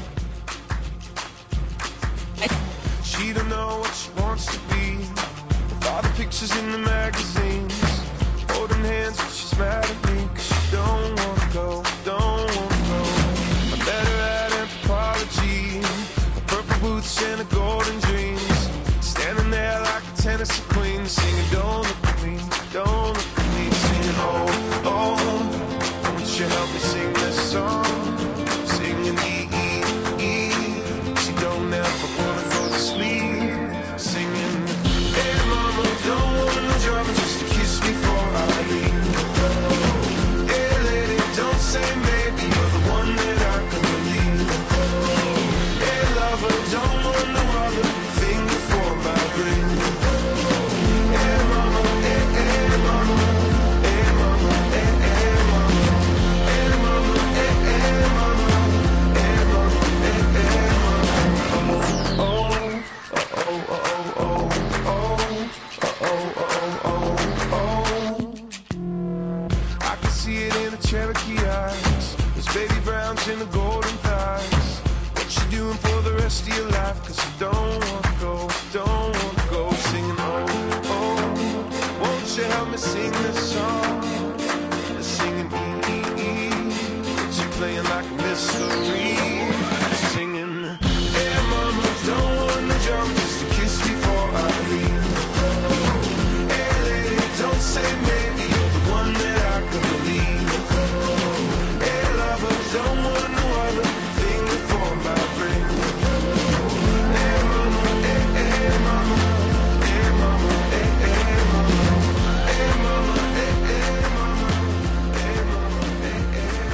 She don't know what she wants to be. With all the pictures in the magazines, holding hands, but she's mad at me 'cause she don't wanna go, don't wanna go. I met her at Anthropology, purple boots and a golden dreams. Standing there like a Tennessee queen, singing, don't look at me, don't look at me. Singing, oh, oh, won't you help me sing this song? Singing, E, E, E. She don't ever wanna go to sleep. Singing, hey mama, don't want no drama, just a kiss before I leave. Hey lady, don't say maybe, you're the one that I can believe. Hey lover, don't want no other finger for my ring. Hey mama, hey, hey mama, hey mama, hey, hey mama, hey mama, hey, hey mama, hey mama, hey, hey mama. Oh, oh, oh, oh, oh, oh, oh, oh, oh, oh. I can see it in the Cherokee eyes. There's baby browns in the golden thighs. What you doing for the rest of your life? 'Cause you don't wanna go, don't wanna go. Singing, oh, oh, won't you help me sing this song? Singing, E, E, E, but you playing like a mystery. Singing, hey mama, don't want no drama, just a kiss before I leave. Hey lady, don't say maybe, you're the one that I can believe. Hey lover, don't want no other finger for my ring. Hey mama, hey, hey mama, hey mama, hey, hey mama, hey mama, hey, hey mama, hey mama, hey, hey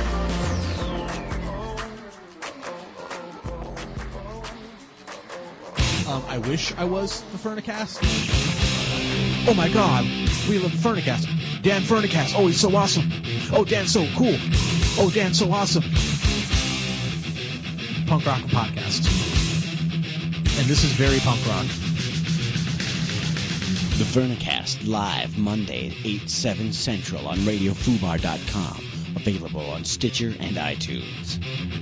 Um, I wish I was the Furnicast. Oh my god, we love the Furnicast. Dan Furnicast, oh he's so awesome. Oh Dan's so cool. Oh Dan's so awesome. Punk rock podcast. And this is very punk rock. The Furnicast live Monday at eight, seven Central on radio fubar dot com. Available on Stitcher and iTunes.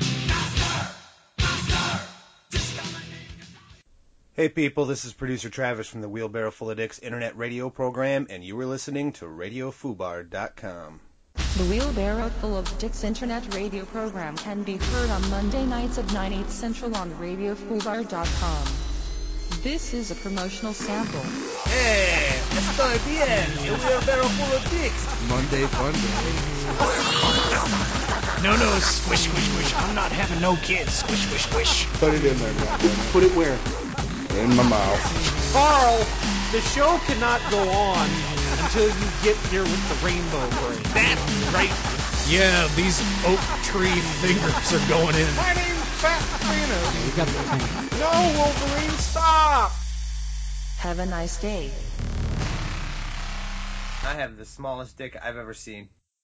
Hey people, this is producer Travis from the Wheelbarrow Full of Dicks internet radio program, and you were listening to radio fubar dot com. The Wheelbarrow Full of Dicks internet radio program can be heard on Monday nights at nine, eight central on radio fubar dot com. This is a promotional sample. Hey, estoy bien. El Wheelbarrow Full of Dicks. Monday fun day. No, no, squish, squish, squish. I'm not having no kids. Squish, squish, squish. Put it in there, goddammit. Put it where? In my mouth. Carl, the show cannot go on until you get here with the rainbow braid. That's right. Yeah, these oak tree fingers are going in. My name's Fat Phoenix. We got the thing. No, Wolverine, stop! Have a nice day. I have the smallest dick I've ever seen.